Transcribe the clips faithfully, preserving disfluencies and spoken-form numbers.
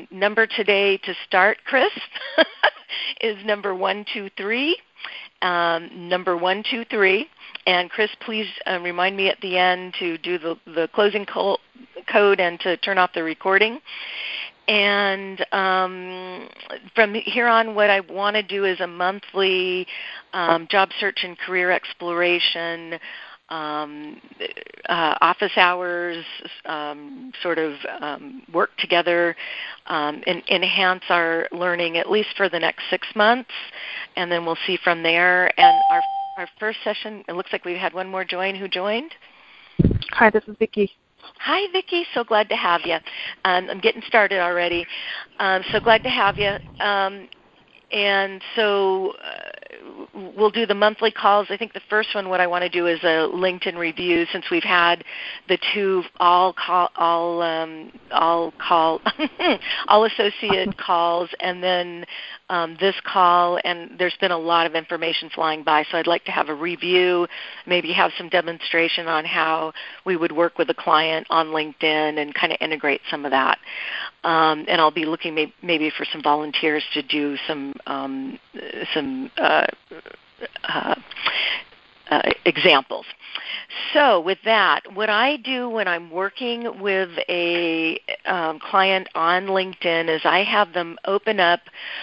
um, number today to start, Chris, is number one two three, um, number one two three. And Chris, please uh, remind me at the end to do the, the closing co- code and to turn off the recording. And um, from here on, what I want to do is a monthly um, job search and career exploration, um, uh, office hours, um, sort of um, work together, um, and enhance our learning at least for the next six months, and then we'll see from there. And our our first session, it looks like we had one more join. Who joined? Hi, this is Vicki. Hi, Vicki. So glad to have you. Um, I'm getting started already. Um, so glad to have you. Um, and so uh, we'll do the monthly calls. I think the first one, what I want to do is a LinkedIn review, since we've had the two all call, all um, all call, all associate calls, and then um, this call. And there's been a lot of information flying by, so I'd like to have a review, maybe have some demonstration on how we would work with a client on LinkedIn and kind of integrate some of that. Um, and I'll be looking may- maybe for some volunteers to do some um, some uh, uh, uh, examples. So with that, what I do when I'm working with a um, client on LinkedIn is I have them open up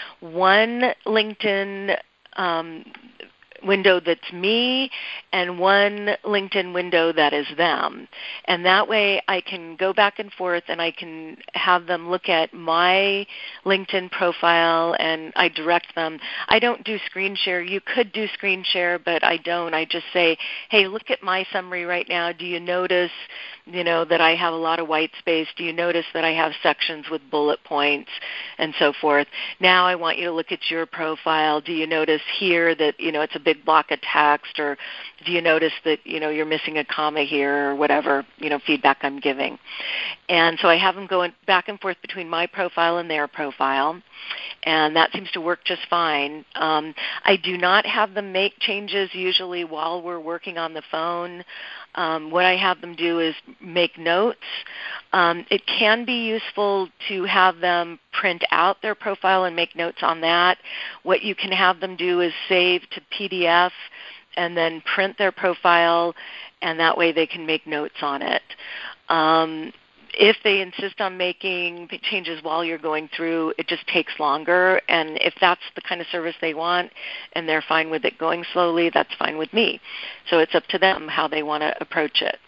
one LinkedIn um, window that's me and one LinkedIn window that is them. And that way I can go back and forth and I can have them look at my LinkedIn profile and I direct them. I don't do screen share. You could do screen share, but I don't. I just say, hey, look at my summary right now. Do you notice, you know, that I have a lot of white space? Do you notice that I have sections with bullet points and so forth? Now I want you to look at your profile. Do you notice here that, you know, it's a big block of text, or do you notice that, you know, you're missing a comma here, or whatever, you know, feedback I'm giving? And so I have them going back and forth between my profile and their profile, and that seems to work just fine. Um, I do not have them make changes usually while we're working on the phone. Um, what I have them do is make notes. Um, it can be useful to have them print out their profile and make notes on that. What you can have them do is save to P D F and then print their profile, and that way they can make notes on it. Um, if they insist on making changes while you're going through, it just takes longer. And if that's the kind of service they want and they're fine with it going slowly, that's fine with me. So it's up to them how they want to approach it.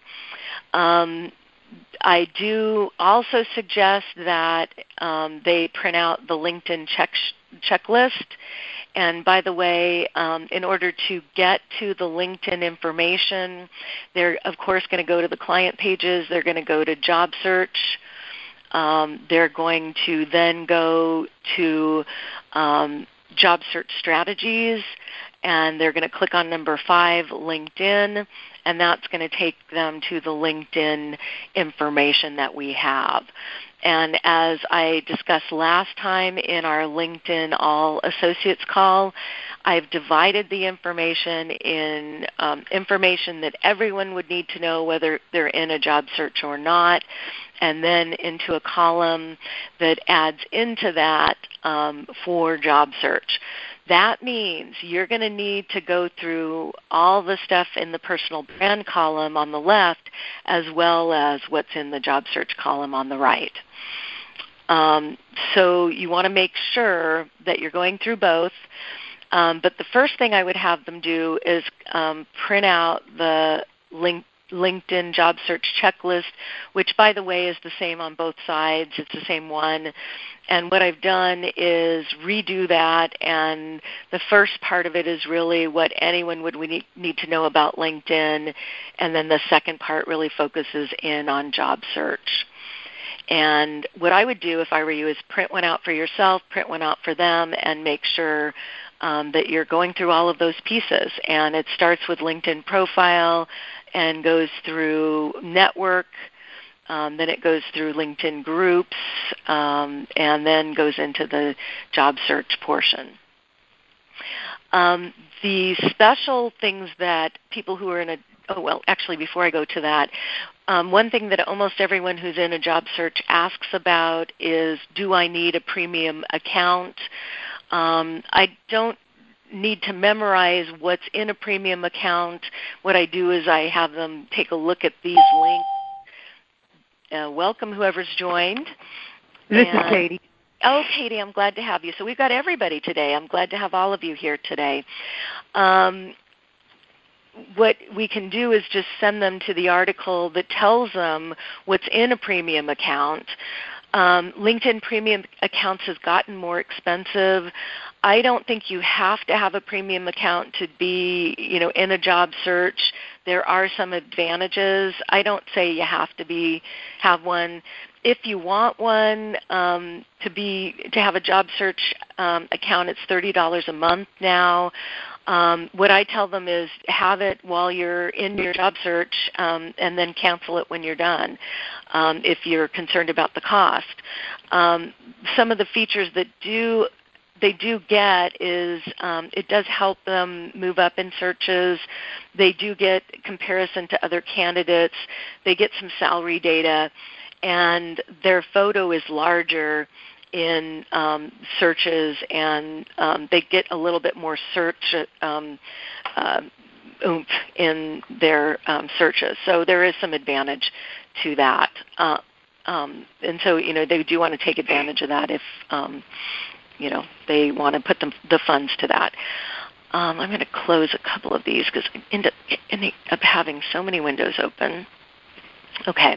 Um, I do also suggest that um, they print out the LinkedIn check checklist. And by the way, um, in order to get to the LinkedIn information, they're, of course, going to go to the client pages. They're going to go to job search. Um, they're going to then go to um, job search strategies, and they're going to click on number five, LinkedIn, and that's going to take them to the LinkedIn information that we have. And as I discussed last time in our LinkedIn All Associates call, I've divided the information in um, information that everyone would need to know whether they're in a job search or not, and then into a column that adds into that um, for job search. That means you're going to need to go through all the stuff in the personal brand column on the left as well as what's in the job search column on the right. Um, so you want to make sure that you're going through both. Um, but the first thing I would have them do is um, print out the link LinkedIn job search checklist, which, by the way, is the same on both sides. It's the same one. And what I've done is redo that, and the first part of it is really what anyone would need to know about LinkedIn, and then the second part really focuses in on job search. And what I would do if I were you is print one out for yourself, print one out for them, and make sure um, that you're going through all of those pieces. And it starts with LinkedIn profile and goes through network, um, then it goes through LinkedIn groups, um, and then goes into the job search portion. Um, the special things that people who are in a oh, well, actually, before I go to that, um, one thing that almost everyone who's in a job search asks about is, do I need a premium account? Um, I don't need to memorize what's in a premium account. What I do is I have them take a look at these links. Uh, welcome, whoever's joined. This and, is Katie. Oh, Katie, I'm glad to have you. So we've got everybody today. I'm glad to have all of you here today. Um, what we can do is just send them to the article that tells them what's in a premium account. Um, LinkedIn premium accounts has gotten more expensive. I don't think you have to have a premium account to be, you know, in a job search. There are some advantages. I don't say you have to be have one. If you want one um, to be to have a job search um, account, it's thirty dollars a month now. Um, what I tell them is have it while you're in your job search um, and then cancel it when you're done um, if you're concerned about the cost. Um, some of the features that do they do get is um, it does help them move up in searches. They do get comparison to other candidates. They get some salary data, and their photo is larger in um, searches, and um, they get a little bit more search um, uh, oomph in their um, searches. So there is some advantage to that. Uh, um, and so, you know, they do want to take advantage of that if, um, you know, they want to put them, the funds to that. Um, I'm going to close a couple of these because I end up, end up having so many windows open. Okay.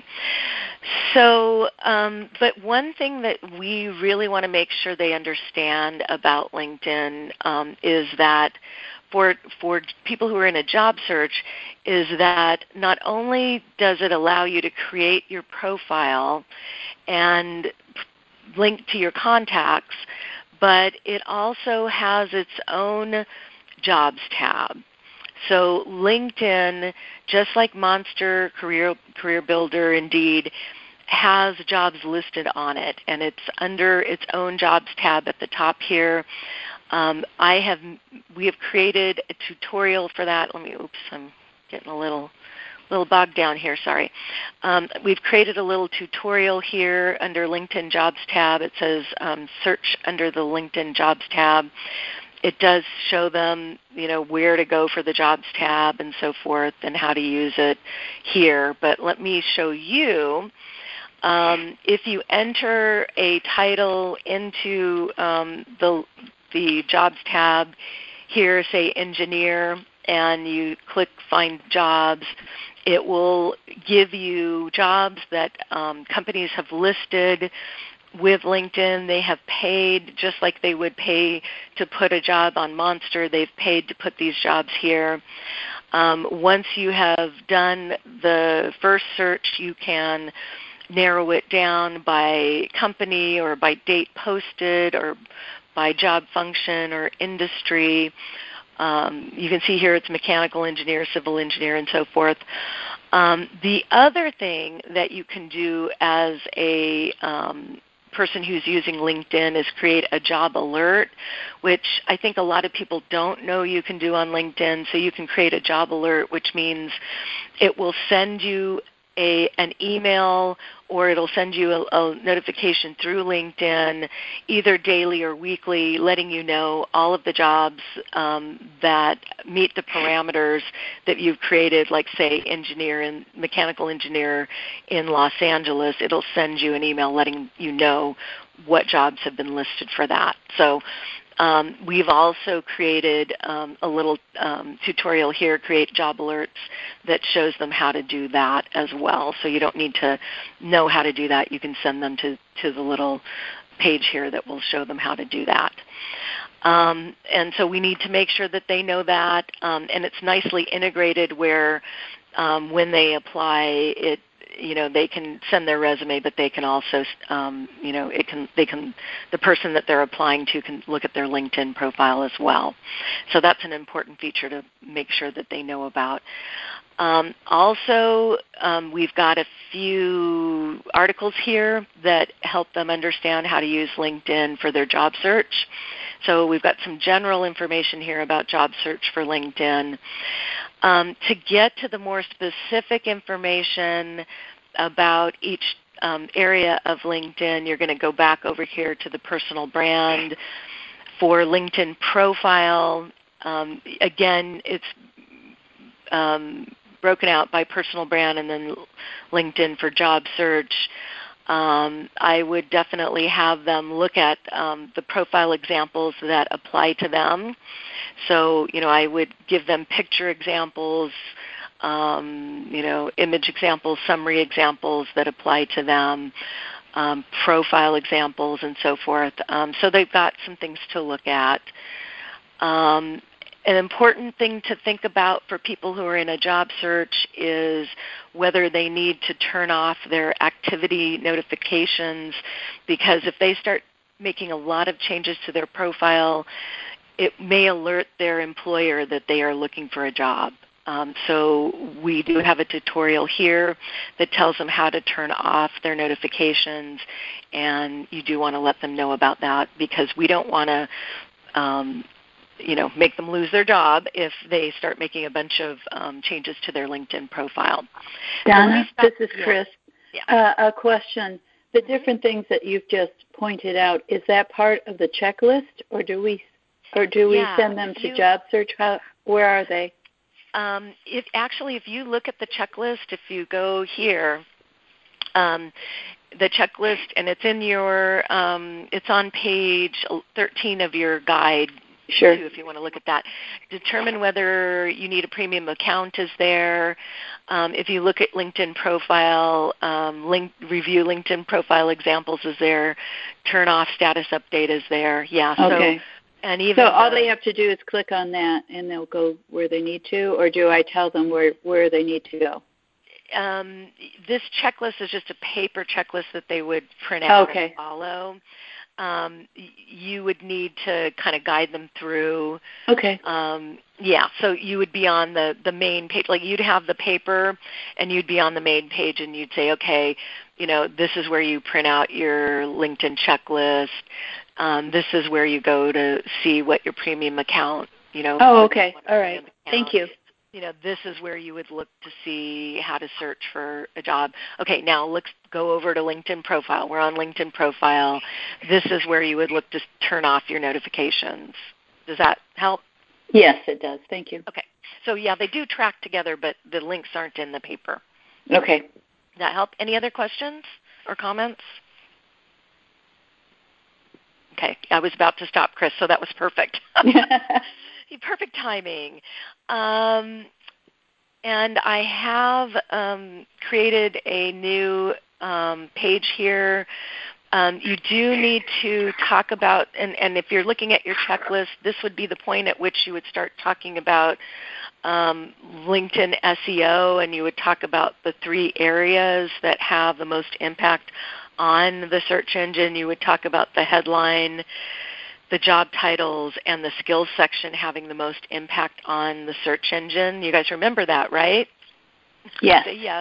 So, um, but one thing that we really want to make sure they understand about LinkedIn um, is that for for people who are in a job search is that not only does it allow you to create your profile and link to your contacts, but it also has its own jobs tab. So LinkedIn, just like Monster, Career Career Builder, Indeed, has jobs listed on it, and it's under its own jobs tab at the top here. Um, I have we have created a tutorial for that. Let me. Oops, I'm getting a little little bogged down here. Sorry. Um, we've created a little tutorial here under LinkedIn Jobs tab. It says um, search under the LinkedIn Jobs tab. It does show them, you know, where to go for the Jobs tab and so forth, and how to use it here. But let me show you. Um, if you enter a title into um, the the Jobs tab here, say engineer, and you click Find Jobs, it will give you jobs that um, companies have listed with LinkedIn. They have paid, just like they would pay to put a job on Monster, they've paid to put these jobs here. Um, once you have done the first search, you can narrow it down by company or by date posted or by job function or industry. Um, you can see here it's mechanical engineer, civil engineer, and so forth. Um, the other thing that you can do as a um, person who's using LinkedIn is create a job alert, which I think a lot of people don't know you can do on LinkedIn. So you can create a job alert, which means it will send you A, an email, or it'll send you a, a notification through LinkedIn either daily or weekly letting you know all of the jobs um, that meet the parameters that you've created, like, say, engineer and mechanical engineer in Los Angeles. It'll send you an email letting you know what jobs have been listed for that. So Um, we've also created um, a little um, tutorial here, Create Job Alerts, that shows them how to do that as well. So you don't need to know how to do that. You can send them to, to the little page here that will show them how to do that. Um, and so we need to make sure that they know that, um, and it's nicely integrated where um, when they apply, it you know, they can send their resume, but they can also, um, you know, it can, they can, the person that they're applying to can look at their LinkedIn profile as well. So that's an important feature to make sure that they know about. Um, also, um, we've got a few articles here that help them understand how to use LinkedIn for their job search. So we've got some general information here about job search for LinkedIn. Um, to get to the more specific information about each um, area of LinkedIn, you're going to go back over here to the personal brand. For LinkedIn profile, um, again, it's um, broken out by personal brand and then LinkedIn for job search. Um, I would definitely have them look at um, the profile examples that apply to them. So, you know, I would give them picture examples, um, you know, image examples, summary examples that apply to them, um, profile examples, and so forth. Um, so they've got some things to look at. Um, An important thing to think about for people who are in a job search is whether they need to turn off their activity notifications, because if they start making a lot of changes to their profile, it may alert their employer that they are looking for a job. Um, so we do have a tutorial here that tells them how to turn off their notifications, and you do want to let them know about that, because we don't want to um, you know, make them lose their job if they start making a bunch of um, changes to their LinkedIn profile. Donna, so this is Chris. Yeah. Uh, a question. The different things that you've just pointed out, is that part of the checklist, or do we or do we yeah, send them to you, job search? How, where are they? Um, if actually, if you look at the checklist, if you go here, um, the checklist, and it's in your, um, it's on page thirteen of your guide. Sure. Too, if you want to look at that. Determine whether you need a premium account is there. Um, if you look at LinkedIn profile, um, link, review LinkedIn profile examples is there. Turn off status update is there. Yeah. Okay. So, and even so all the, they have to do is click on that, and they'll go where they need to, or do I tell them where, where they need to go? Um, this checklist is just a paper checklist that they would print out okay. and follow. Um, you would need to kind of guide them through. Okay. Um, yeah, so you would be on the, the main page. Like you'd have the paper, and you'd be on the main page, and you'd say, okay, you know, this is where you print out your LinkedIn checklist. Um, this is where you go to see what your premium account, you know. Oh, okay. All right. Thank you. You know, this is where you would look to see how to search for a job. Okay, now let's go over to LinkedIn profile. We're on LinkedIn profile. This is where you would look to turn off your notifications. Does that help? Yes, it does. Thank you. Okay. So, yeah, they do track together, but the links aren't in the paper. Okay. Does that help? Any other questions or comments? Okay, I was about to stop, Chris, so that was perfect. Perfect timing. Um, and I have um, created a new um, page here. Um, you do need to talk about, and, and if you're looking at your checklist, this would be the point at which you would start talking about um, LinkedIn S E O, and you would talk about the three areas that have the most impact on the search engine. You would talk about the headline, the job titles, and the skills section having the most impact on the search engine. You guys remember that, right? Yes. Say yes.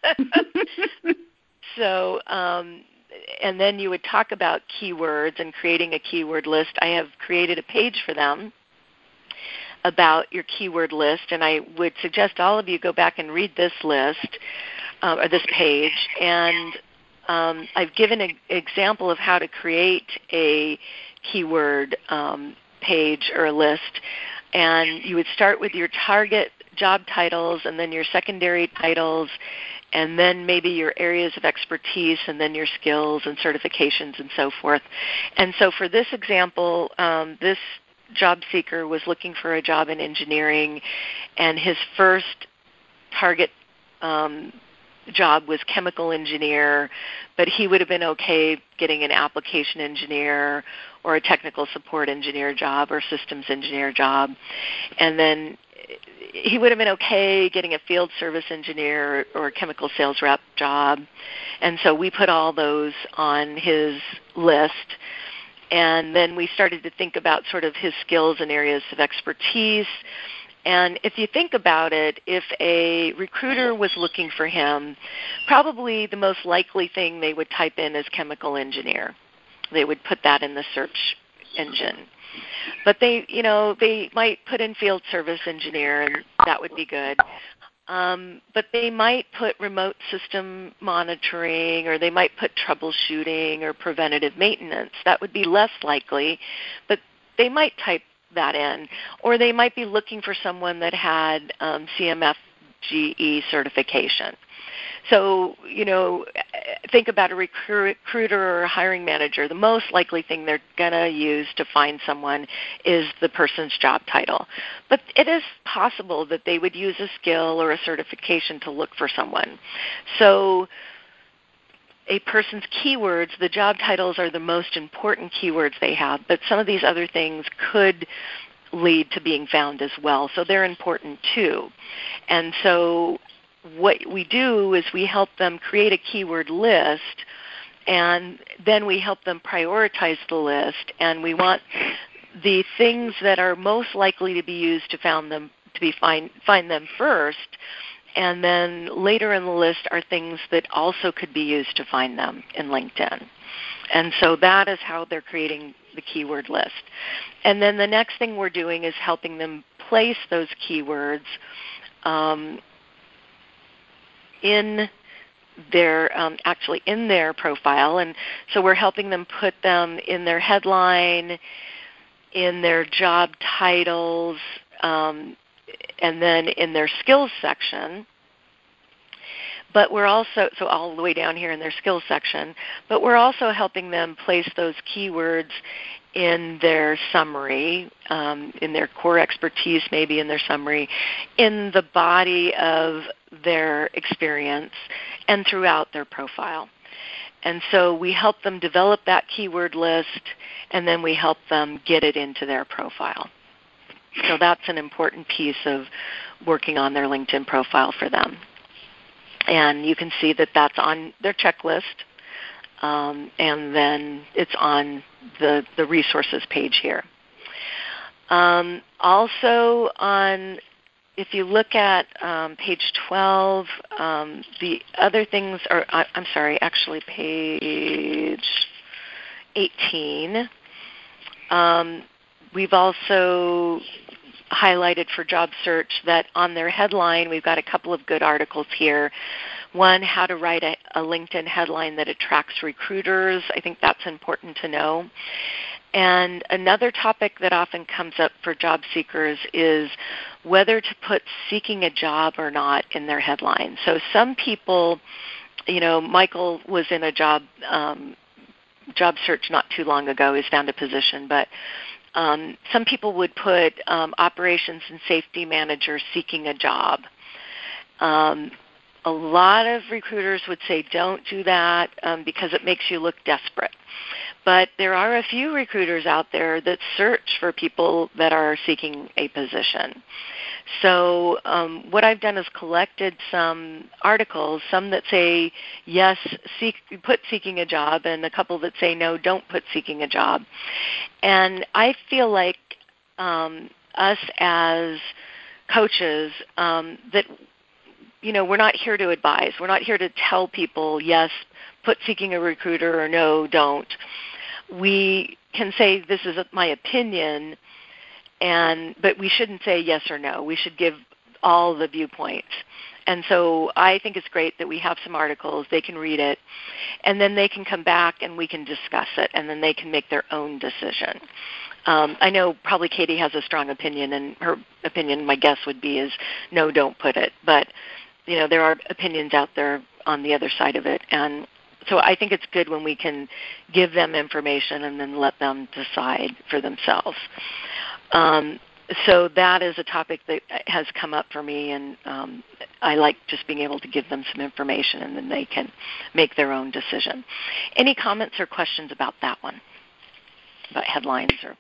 So, um, and then you would talk about keywords and creating a keyword list. I have created a page for them about your keyword list, and I would suggest all of you go back and read this list, uh, or this page, and um, I've given an example of how to create a keyword um, page or a list, and you would start with your target job titles and then your secondary titles, and then maybe your areas of expertise, and then your skills and certifications and so forth. And so for this example, um, this job seeker was looking for a job in engineering, and his first target um, job was chemical engineer, but he would have been okay getting an application engineer or a technical support engineer job or systems engineer job. And then he would have been okay getting a field service engineer or a chemical sales rep job. And so we put all those on his list. And then we started to think about sort of his skills and areas of expertise. And if you think about it, if a recruiter was looking for him, probably the most likely thing they would type in is chemical engineer. They would put that in the search engine. but they, you know, they might put in field service engineer, and that would be good. Um, but they might put remote system monitoring, or they might put troubleshooting or preventative maintenance. That would be less likely, but they might type that in. Or they might be looking for someone that had um, C M F G E certification. So, you know, think about a recruiter or a hiring manager. The most likely thing they're going to use to find someone is the person's job title. But it is possible that they would use a skill or a certification to look for someone. So a person's keywords, the job titles are the most important keywords they have, but some of these other things could lead to being found as well. So they're important too. And so what we do is we help them create a keyword list, and then we help them prioritize the list, and we want the things that are most likely to be used to found them to be find find them first, and then later in the list are things that also could be used to find them in LinkedIn. And so that is how they're creating the keyword list. And then the next thing we're doing is helping them place those keywords um, in their um, actually in their profile. And so we're helping them put them in their headline, in their job titles, um, and then in their skills section. But we're also, so all the way down here in their skills section, but we're also helping them place those keywords in their summary, um, in their core expertise, maybe in their summary, in the body of their experience, and throughout their profile. And so we help them develop that keyword list, and then we help them get it into their profile. So that's an important piece of working on their LinkedIn profile for them. And you can see that that's on their checklist, um, and then it's on the, the resources page here. Um, also on, if you look at um, page twelve, um, the other things are, I, I'm sorry, actually page eighteen. Um, we've also highlighted for job search that on their headline, we've got a couple of good articles here. One, how to write a, a LinkedIn headline that attracts recruiters. I think that's important to know. And another topic that often comes up for job seekers is whether to put seeking a job or not in their headline. So some people, you know, Michael was in a job um, job search not too long ago. He's found a position, but Um, some people would put um, operations and safety manager seeking a job. Um, a lot of recruiters would say don't do that um, because it makes you look desperate. But there are a few recruiters out there that search for people that are seeking a position. So um, what I've done is collected some articles, some that say, yes, seek, put seeking a job, and a couple that say, no, don't put seeking a job. And I feel like um, us as coaches um, that, you know, we're not here to advise. We're not here to tell people, yes, put seeking a recruiter, or no, don't. We can say this is my opinion, and but we shouldn't say yes or no. We should give all the viewpoints. And so I think it's great that we have some articles. They can read it, and then they can come back and we can discuss it, and then they can make their own decision. Um, I know probably Katie has a strong opinion, and her opinion, my guess would be, is no, don't put it. But, you know, there are opinions out there on the other side of it, and so I think it's good when we can give them information and then let them decide for themselves. Um, so that is a topic that has come up for me, and um, I like just being able to give them some information, and then they can make their own decision. Any comments or questions about that one, about headlines? Or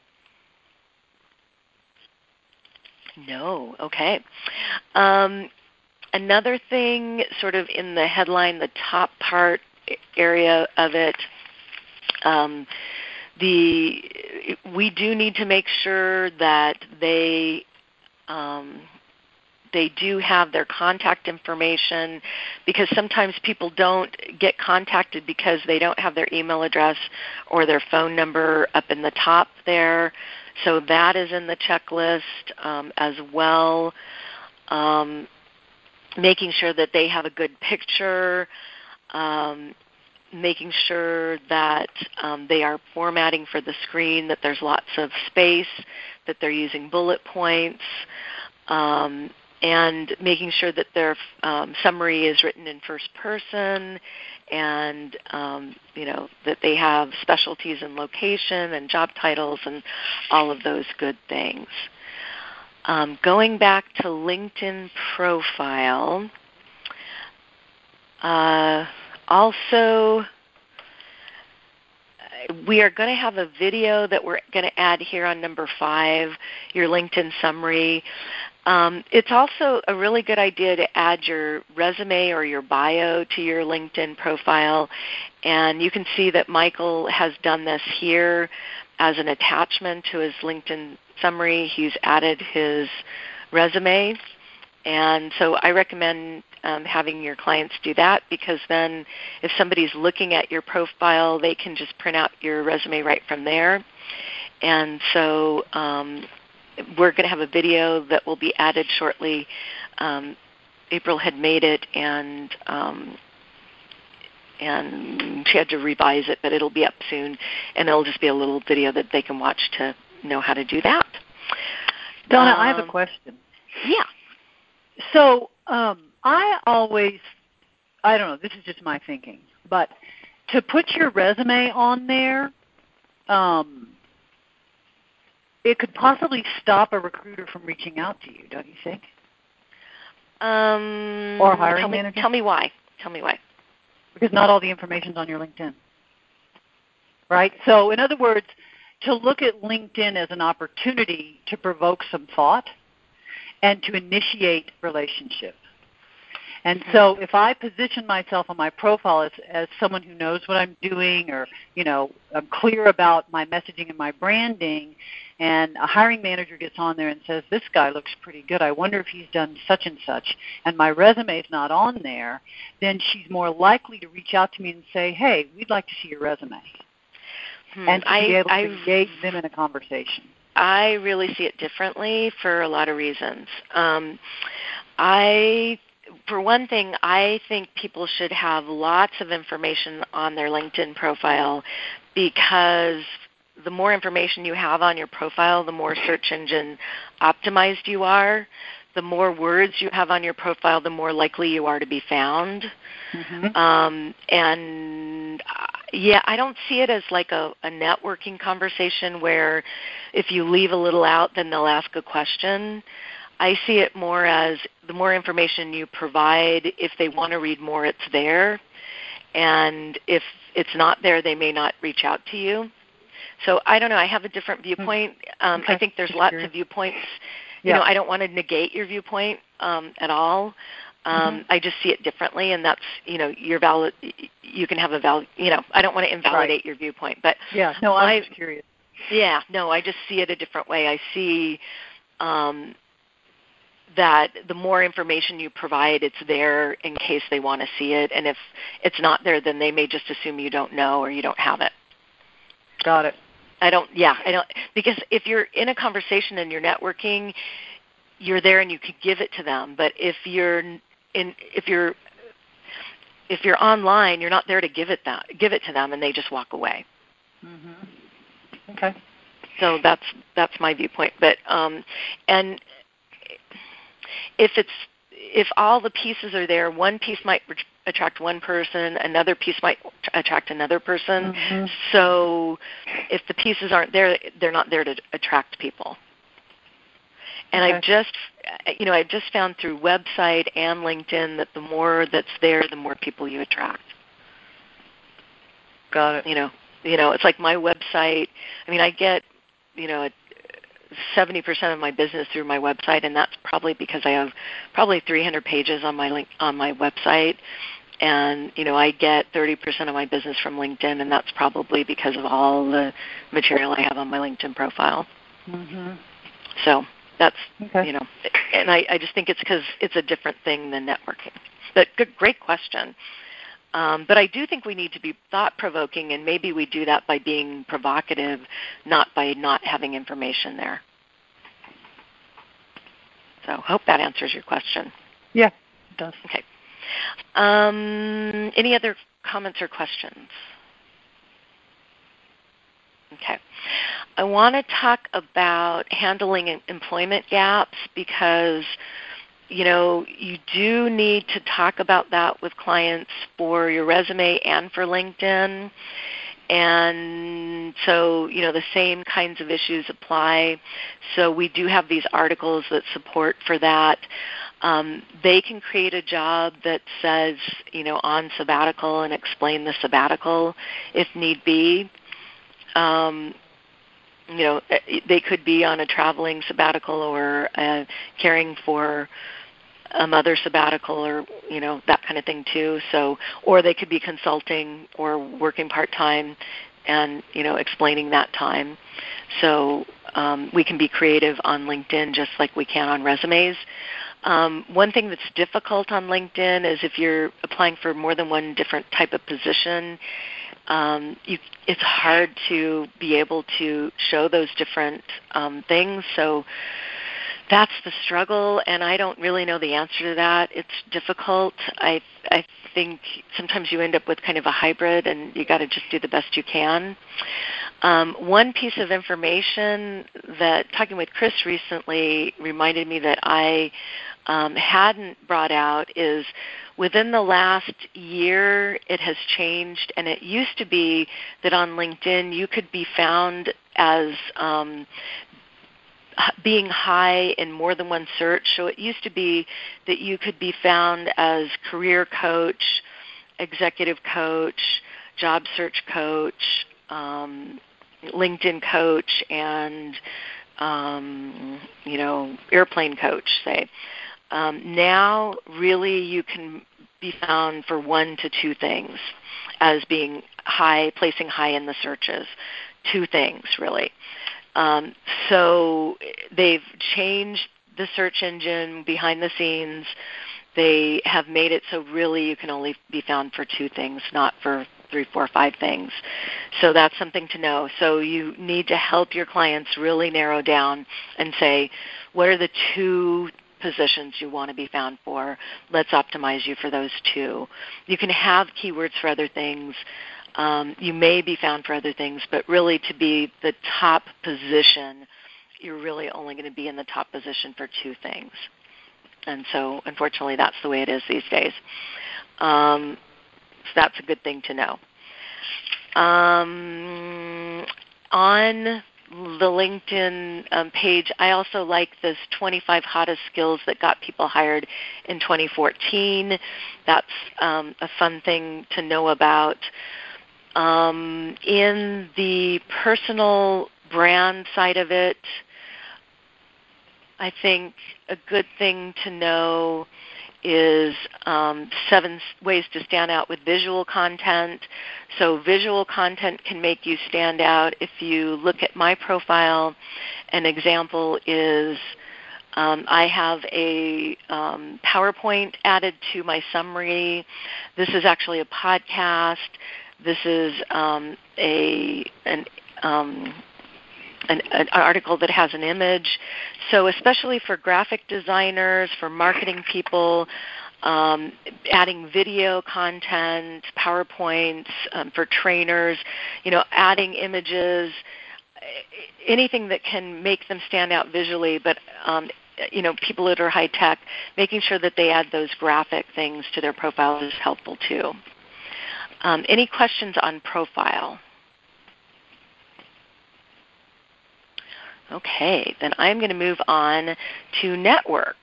no? Okay. Um, another thing sort of in the headline, the top part area of it, um, the we do need to make sure that they um, they do have their contact information, because sometimes people don't get contacted because they don't have their email address or their phone number up in the top there. So that is in the checklist um, as well. Um, making sure that they have a good picture, um, making sure that um, they are formatting for the screen, that there's lots of space, that they're using bullet points, um, and making sure that their um, summary is written in first person, and um, you know that they have specialties and location and job titles and all of those good things. Um, going back to LinkedIn profile, uh, also we are going to have a video that we're going to add here on number five, your LinkedIn summary. Um, it's also a really good idea to add your resume or your bio to your LinkedIn profile. And you can see that Michael has done this here as an attachment to his LinkedIn summary. He's added his resume. And so I recommend um, having your clients do that, because then if somebody's looking at your profile, they can just print out your resume right from there. And so um, we're going to have a video that will be added shortly. Um, April had made it, and um, and she had to revise it, but it'll be up soon, and it'll just be a little video that they can watch to know how to do that. Donna, um, I have a question. Yeah. So um, I always, I don't know, this is just my thinking, but to put your resume on there, um, it could possibly stop a recruiter from reaching out to you, don't you think? Um, or a hiring tell me, manager? Tell me why. Tell me why. Because not all the information is on your LinkedIn. Right? So in other words, to look at LinkedIn as an opportunity to provoke some thought and to initiate relationship. And so if I position myself on my profile as, as someone who knows what I'm doing, or, you know, I'm clear about my messaging and my branding, and a hiring manager gets on there and says, this guy looks pretty good, I wonder if he's done such and such, and my resume is not on there, then she's more likely to reach out to me and say, hey, we'd like to see your resume. Hmm. And to I, be able to I, engage them in a conversation. I really see it differently for a lot of reasons. Um, I For one thing, I think people should have lots of information on their LinkedIn profile, because the more information you have on your profile, the more search engine optimized you are. The more words you have on your profile, the more likely you are to be found. Mm-hmm. Um, and uh, yeah, I don't see it as like a, a networking conversation where if you leave a little out, then they'll ask a question. I see it more as the more information you provide, if they want to read more, it's there. And if it's not there, they may not reach out to you. So I don't know. I have a different viewpoint. Um, okay. I think there's lots of viewpoints. You yeah. know, I don't want to negate your viewpoint um, at all. Um, mm-hmm. I just see it differently, and that's, you know, your valid. You can have a valid. You know, I don't want to invalidate right. your viewpoint, but yeah, no, I'm just curious. Yeah, no, I just see it a different way. I see. Um, that the more information you provide, it's there in case they want to see it. And if it's not there, then they may just assume you don't know or you don't have it. Got it. I don't, yeah, I don't, because if you're in a conversation and you're networking, you're there and you could give it to them. But if you're in, if you're, if you're online, you're not there to give it that, give it to them, and they just walk away. Mm-hmm. Okay. So that's, that's my viewpoint. But, um, and, If it's if all the pieces are there, one piece might attract one person, another piece might attract another person. Mm-hmm. So if the pieces aren't there, they're not there to attract people. And okay. I've just, you know, I've just found through website and LinkedIn that the more that's there, the more people you attract. Got it. You know, you know, it's like my website. I mean, I get, you know, a seventy percent of my business through my website, and that's probably because I have probably three hundred pages on my link, on my website, and you know I get thirty percent of my business from LinkedIn, and that's probably because of all the material I have on my LinkedIn profile. Mm-hmm. So that's okay. you know, and I, I just think it's because it's a different thing than networking. But good, great question. Um, but I do think we need to be thought-provoking, and maybe we do that by being provocative, not by not having information there. So hope that answers your question. Yeah, it does. Okay. Um, any other comments or questions? Okay. I want to talk about handling employment gaps because, you know, you do need to talk about that with clients for your resume and for LinkedIn. And so, you know, the same kinds of issues apply. So we do have these articles that support for that. Um, they can create a job that says, you know, on sabbatical and explain the sabbatical if need be. Um, you know, they could be on a traveling sabbatical or uh, caring for a mother sabbatical or, you know, that kind of thing too. So, or they could be consulting or working part-time and, you know, explaining that time. So um, we can be creative on LinkedIn just like we can on resumes. Um, one thing that's difficult on LinkedIn is if you're applying for more than one different type of position, um, you, it's hard to be able to show those different um, things. So that's the struggle, and I don't really know the answer to that. It's difficult. I I think sometimes you end up with kind of a hybrid, and you got to just do the best you can. Um, one piece of information that talking with Chris recently reminded me that I um, hadn't brought out is within the last year it has changed, and it used to be that on LinkedIn you could be found as um, being high in more than one search. So it used to be that you could be found as career coach, executive coach, job search coach, um, LinkedIn coach, and um, you know, airplane coach, say. Um, now, really, you can be found for one to two things as being high, placing high in the searches. Two things, really. Um, so they've changed the search engine behind the scenes. They have made it so really you can only be found for two things, not for three, four, five things. So that's something to know. So you need to help your clients really narrow down and say, what are the two positions you want to be found for? Let's optimize you for those two. You can have keywords for other things. Um, you may be found for other things, but really to be the top position, you're really only going to be in the top position for two things. And so, unfortunately, that's the way it is these days. Um, so that's a good thing to know. Um, on the LinkedIn um, page, I also like this twenty-five hottest skills that got people hired in twenty fourteen. That's um, a fun thing to know about. Um, in the personal brand side of it, I think a good thing to know is um, seven ways to stand out with visual content. So visual content can make you stand out. If you look at my profile, an example is um, I have a um, PowerPoint added to my summary. This is actually a podcast. This is um, a an, um, an, an article that has an image. So especially for graphic designers, for marketing people, um, adding video content, PowerPoints, um, for trainers, you know, adding images, anything that can make them stand out visually, but um, you know, people that are high tech, making sure that they add those graphic things to their profile is helpful too. Um, any questions on profile? Okay, then I'm going to move on to network.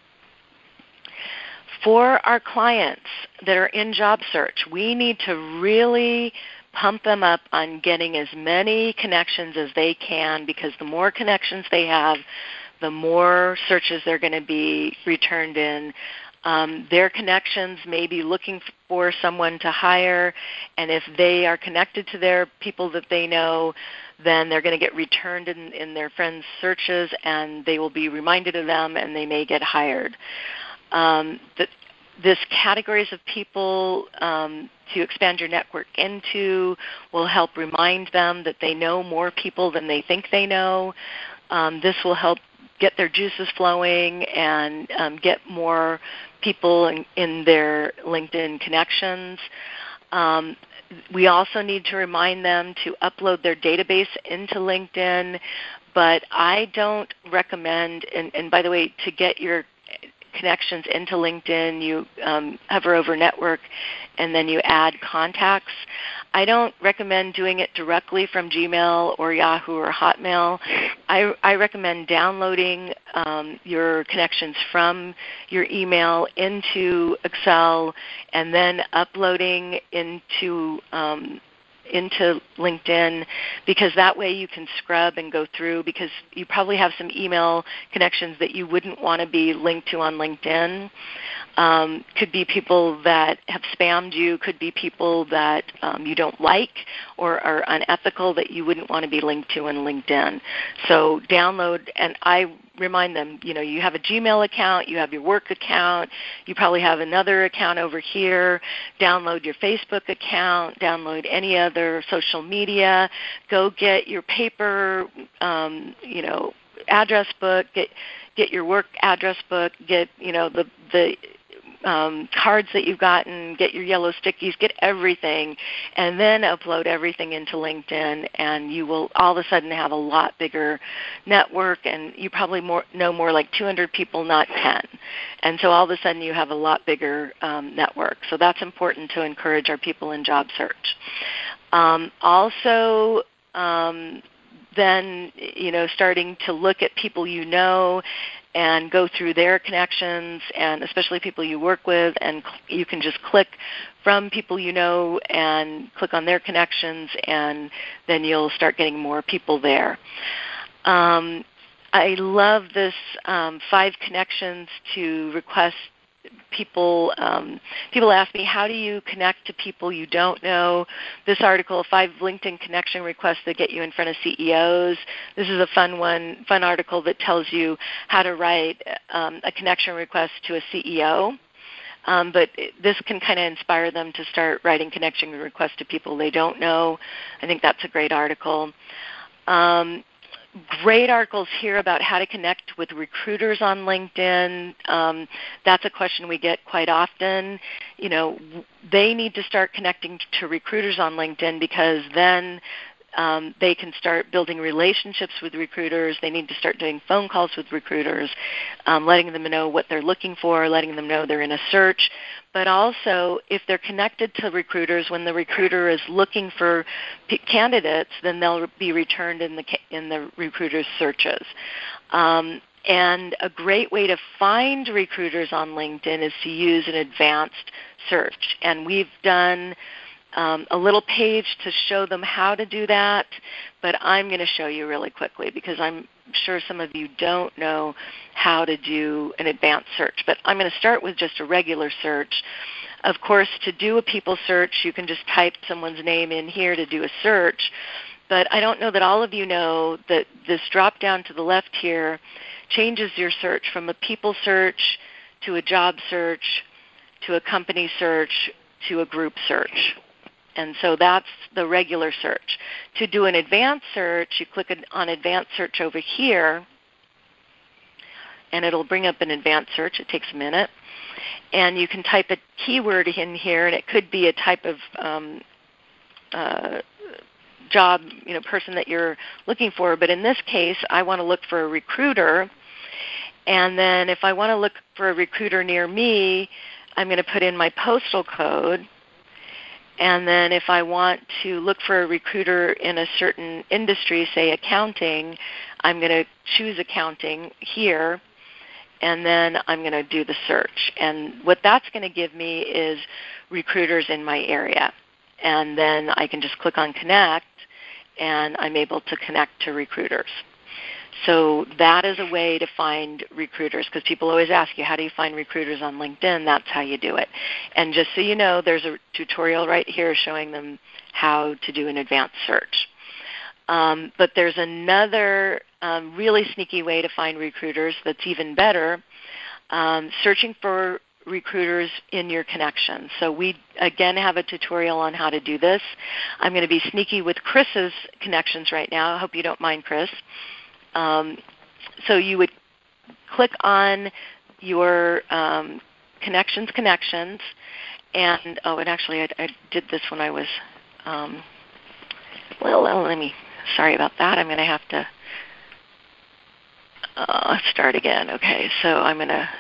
For our clients that are in job search, we need to really pump them up on getting as many connections as they can, because the more connections they have, the more searches they're going to be returned in. Um, their connections may be looking for someone to hire, and if they are connected to their people that they know, then they're going to get returned in, in their friends' searches, and they will be reminded of them, and they may get hired. Um, the, this categories of people um, to expand your network into will help remind them that they know more people than they think they know. Um, this will help get their juices flowing and um, get more people in, in their LinkedIn connections. Um, we also need to remind them to upload their database into LinkedIn, but I don't recommend, and, and by the way, to get your connections into LinkedIn, you um, hover over network and then you add contacts. I don't recommend doing it directly from Gmail or Yahoo or Hotmail. I, I recommend downloading um, your connections from your email into Excel and then uploading into um, into LinkedIn, because that way you can scrub and go through, because you probably have some email connections that you wouldn't want to be linked to on LinkedIn. Um, could be people that have spammed you, could be people that um, you don't like or are unethical that you wouldn't want to be linked to on LinkedIn. So download, and I remind them, you know, you have a Gmail account, you have your work account, you probably have another account over here. Download your Facebook account, download any other social media, go get your paper, um, you know, address book, get get your work address book, get, you know, the the Um, cards that you've gotten, get your yellow stickies, get everything, and then upload everything into LinkedIn, and you will all of a sudden have a lot bigger network, and you probably more, know more like two hundred people, not ten. And so all of a sudden you have a lot bigger um, network. So that's important to encourage our people in job search. Um, also, um, then, you know, starting to look at people you know and go through their connections, and especially people you work with, and you can just click from people you know and click on their connections, and then you'll start getting more people there. Um, I love this um, five connections to request people. Um, people ask me, how do you connect to people you don't know? This article, five LinkedIn connection requests that get you in front of C E Os. This is a fun one, fun article that tells you how to write um, a connection request to a C E O. Um, but this can kind of inspire them to start writing connection requests to people they don't know. I think that's a great article. Um, Great articles here about how to connect with recruiters on LinkedIn. Um, that's a question we get quite often. You know, they need to start connecting to recruiters on LinkedIn, because then um, they can start building relationships with recruiters. They need to start doing phone calls with recruiters, um, letting them know what they're looking for, letting them know they're in a search. But also, if they're connected to recruiters, when the recruiter is looking for p- candidates, then they'll be returned in the in the recruiter's searches. Um, and a great way to find recruiters on LinkedIn is to use an advanced search. And we've done um, a little page to show them how to do that, but I'm going to show you really quickly, because I'm sure some of you don't know how to do an advanced search. But I'm going to start with just a regular search. Of course, to do a people search, you can just type someone's name in here to do a search. But I don't know that all of you know that this drop down to the left here changes your search from a people search to a job search to a company search to a group search. And so that's the regular search. To do an advanced search, you click on advanced search over here, and it'll bring up an advanced search. It takes a minute. And you can type a keyword in here, and it could be a type of um, uh, job, you know, person that you're looking for. But in this case, I want to look for a recruiter. And then if I want to look for a recruiter near me, I'm going to put in my postal code. And then if I want to look for a recruiter in a certain industry, say accounting, I'm going to choose accounting here, and then I'm going to do the search. And what that's going to give me is recruiters in my area. And then I can just click on connect, and I'm able to connect to recruiters. So that is a way to find recruiters, because people always ask you, how do you find recruiters on LinkedIn? That's how you do it. And just so you know, there's a tutorial right here showing them how to do an advanced search. Um, but there's another um, really sneaky way to find recruiters that's even better. Um, searching for recruiters in your connections. So we, again, have a tutorial on how to do this. I'm going to be sneaky with Chris's connections right now. I hope you don't mind, Chris. Um, so you would click on your um, connections, connections, and, oh, and actually I, I did this when I was, um, well, well, let me, sorry about that. I'm going to have to uh, start again. Okay, so I'm going to,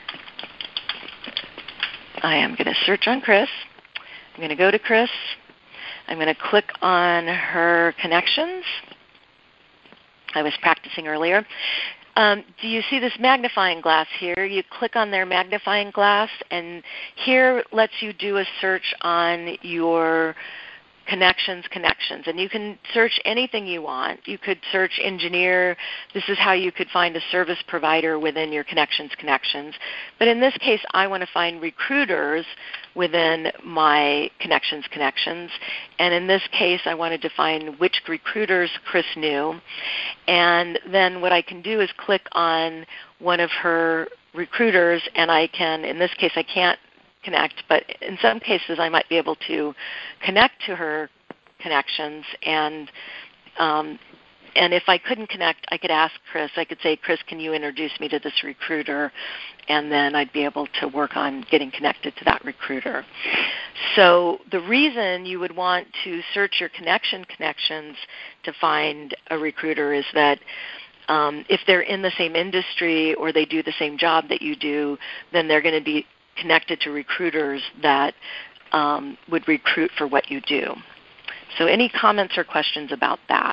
I am going to search on Chris. I'm going to go to Chris. I'm going to click on her connections. I was practicing earlier. Um, do you see this magnifying glass here? You click on their magnifying glass, and here lets you do a search on your connections, connections. And you can search anything you want. You could search engineer. This is how you could find a service provider within your connections, connections. But in this case, I want to find recruiters within my connections, connections. And in this case, I wanted to find which recruiters Chris knew. And then what I can do is click on one of her recruiters, and I can, in this case, I can't connect, but in some cases I might be able to connect to her connections, and um, and if I couldn't connect, I could ask Chris. I could say, Chris, can you introduce me to this recruiter? And then I'd be able to work on getting connected to that recruiter. So the reason you would want to search your connection connections to find a recruiter is that um, if they're in the same industry or they do the same job that you do, then they're going to be connected to recruiters that um, would recruit for what you do. So any comments or questions about that?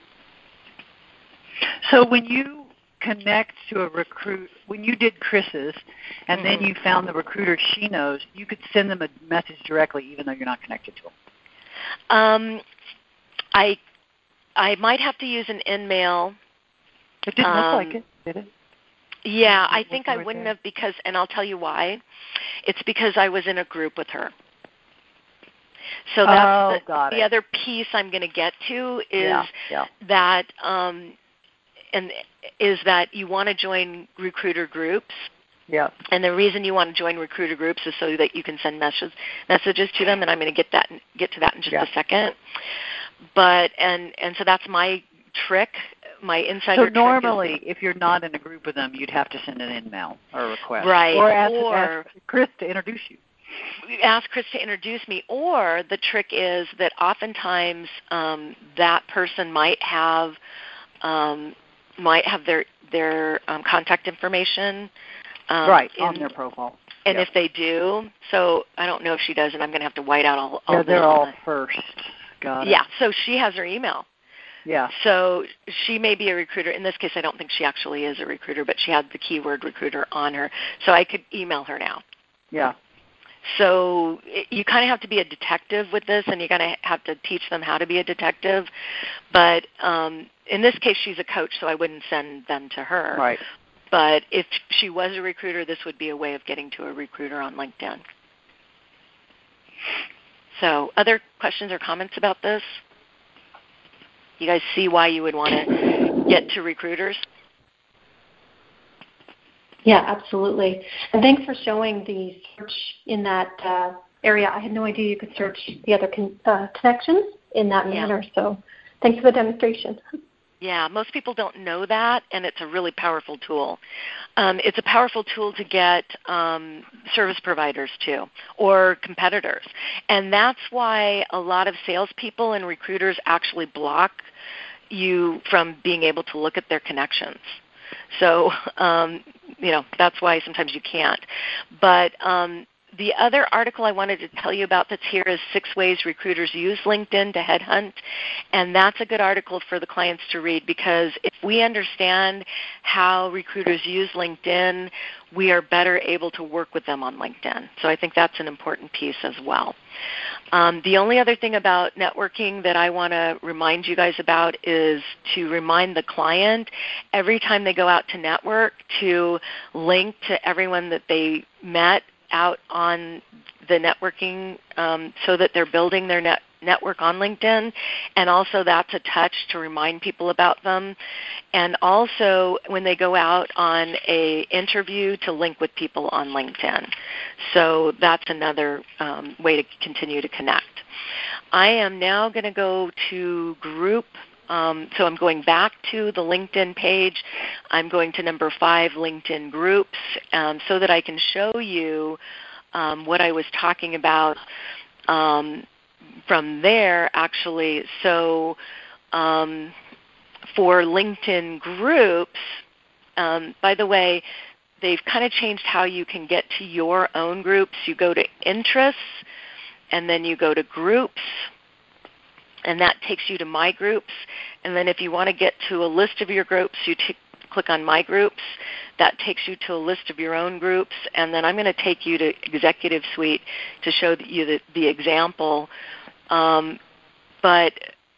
So when you connect to a recruit, when you did Chris's and mm-hmm. then you found the recruiter she knows, you could send them a message directly even though you're not connected to them? Um, I, I might have to use an InMail. It didn't um, look like it, did it? Yeah, I think I wouldn't have because, and I'll tell you why. It's because I was in a group with her. So that's oh, the, got the it. other piece I'm going to get to is yeah, yeah. that um, and is that you want to join recruiter groups. Yeah. And the reason you want to join recruiter groups is so that you can send messages messages to them, and I'm going to get that get to that in just yeah. a second. But and and so that's my trick. My insider so normally, trick is, if you're not in a group with them, you'd have to send an email or a request. Right. Or ask, or ask Chris to introduce you. Ask Chris to introduce me. Or the trick is that oftentimes um, that person might have um, might have their, their um, contact information. Um, right, in, on their profile. And yep. if they do, so I don't know if she does, and I'm going to have to white out all, all yeah, this. They're all the, first. Got it. Yeah, so she has her email. Yeah. So she may be a recruiter. In this case, I don't think she actually is a recruiter, but she had the keyword recruiter on her. So I could email her now. Yeah. So it, you kind of have to be a detective with this, and you kind of have to teach them how to be a detective. But um, in this case, she's a coach, so I wouldn't send them to her. Right. But if she was a recruiter, this would be a way of getting to a recruiter on LinkedIn. So other questions or comments about this? You guys see why you would want to get to recruiters? Yeah, absolutely. And thanks for showing the search in that uh, area. I had no idea you could search the other con- uh, connections in that Yeah. manner. So thanks for the demonstration. Yeah, most people don't know that, and it's a really powerful tool. Um, it's a powerful tool to get um, service providers too, or competitors. And that's why a lot of salespeople and recruiters actually block you from being able to look at their connections. So, um, you know, that's why sometimes you can't. But um, the other article I wanted to tell you about that's here is Six Ways Recruiters Use LinkedIn to Headhunt. And that's a good article for the clients to read, because if we understand how recruiters use LinkedIn, we are better able to work with them on LinkedIn. So I think that's an important piece as well. Um, the only other thing about networking that I want to remind you guys about is to remind the client every time they go out to network to link to everyone that they met out on the networking um, so that they're building their net, network on LinkedIn, and also that's a touch to remind people about them. And also when they go out on a interview, to link with people on LinkedIn. So that's another um, way to continue to connect. I am now going to go to group. Um, so I'm going back to the LinkedIn page. I'm going to number five, LinkedIn groups, um, so that I can show you um, what I was talking about um, from there, actually. So um, for LinkedIn groups, um, by the way, they've kind of changed how you can get to your own groups. You go to interests, and then you go to groups, and that takes you to My Groups. And then if you want to get to a list of your groups, you t- click on My Groups. That takes you to a list of your own groups. And then I'm going to take you to Executive Suite to show you the, the example. Um, but,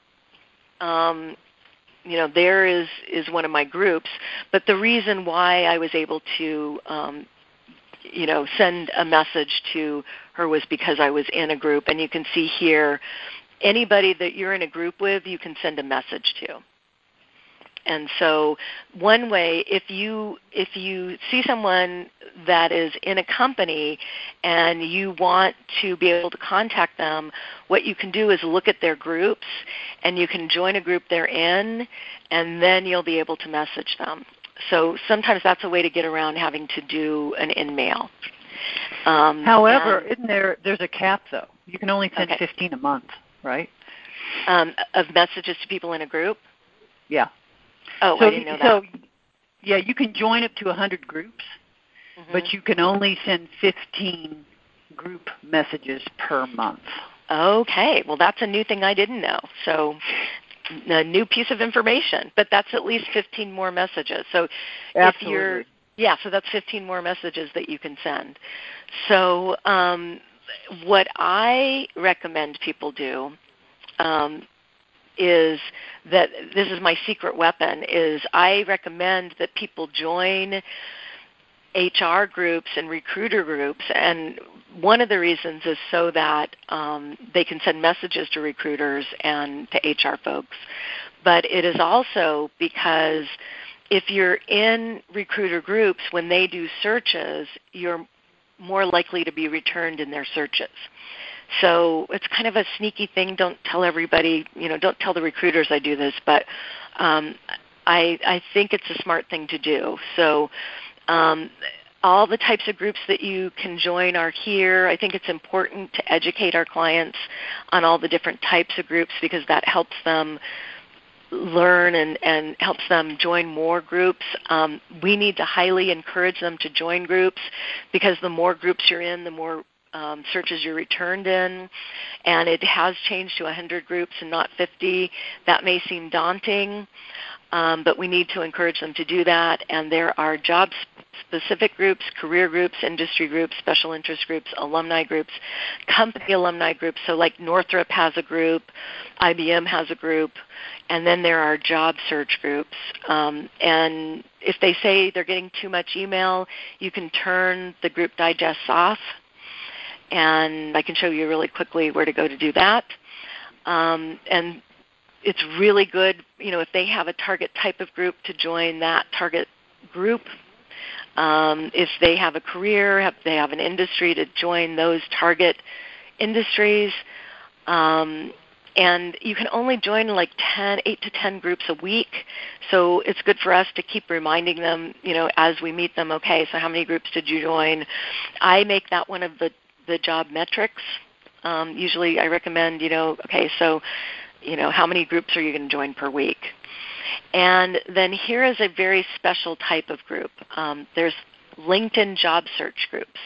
um, you know, there is, is one of my groups. But the reason why I was able to, um, you know, send a message to her was because I was in a group. And you can see here, anybody that you're in a group with, you can send a message to. And so one way, if you if you see someone that is in a company and you want to be able to contact them, what you can do is look at their groups, and you can join a group they're in, and then you'll be able to message them. So sometimes that's a way to get around having to do an in-mail. Um, However, and, isn't there, there's a cap, though. You can only send okay. fifteen a month, right? Um, of messages to people in a group? Yeah. Oh, so, I didn't know that. So, yeah, you can join up to one hundred groups, mm-hmm. but you can only send fifteen group messages per month. Okay. Well, that's a new thing I didn't know. So a new piece of information, but that's at least fifteen more messages. So Absolutely. if you're, yeah, so that's fifteen more messages that you can send. So um, what I recommend people do um, is that this is my secret weapon, is I recommend that people join H R groups and recruiter groups, and one of the reasons is so that um, they can send messages to recruiters and to H R folks. But it is also because if you're in recruiter groups, when they do searches, you're more likely to be returned in their searches. So it's kind of a sneaky thing. Don't tell everybody, you know, don't tell the recruiters I do this, but um, I, I think it's a smart thing to do. So um, all the types of groups that you can join are here. I think it's important to educate our clients on all the different types of groups, because that helps them learn and, and helps them join more groups. Um, we need to highly encourage them to join groups, because the more groups you're in, the more Um, searches you're returned in, and it has changed to one hundred groups and not fifty. That may seem daunting, um, but we need to encourage them to do that. And there are job-specific groups, career groups, industry groups, special interest groups, alumni groups, company alumni groups. So like Northrop has a group, I B M has a group, and then there are job search groups. Um, and if they say they're getting too much email, you can turn the group digests off. And I can show you really quickly where to go to do that. Um, and it's really good, you know, if they have a target type of group, to join that target group. Um, if they have a career, if they have an industry, to join those target industries. Um, and you can only join like ten, eight to ten groups a week. So it's good for us to keep reminding them, you know, as we meet them, okay, so how many groups did you join? I make that one of the the job metrics. Um, usually I recommend, you know, okay, so, you know, how many groups are you going to join per week? And then here is a very special type of group. Um, there's LinkedIn job search groups.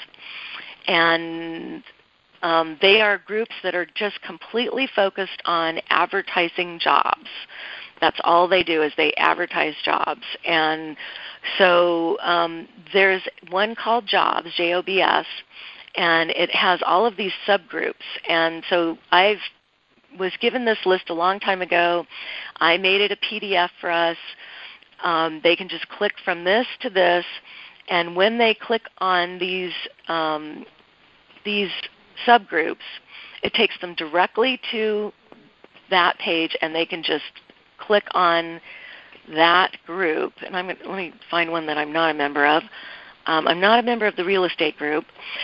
And um, they are groups that are just completely focused on advertising jobs. That's all they do, is they advertise jobs. And so um, there's one called Jobs, J O B S, and it has all of these subgroups. And so I was given this list a long time ago. I made it a P D F for us. Um, they can just click from this to this, and when they click on these um, these subgroups, it takes them directly to that page, and they can just click on that group. And I'm gonna, let me find one that I'm not a member of. Um, I'm not a member of the real estate group.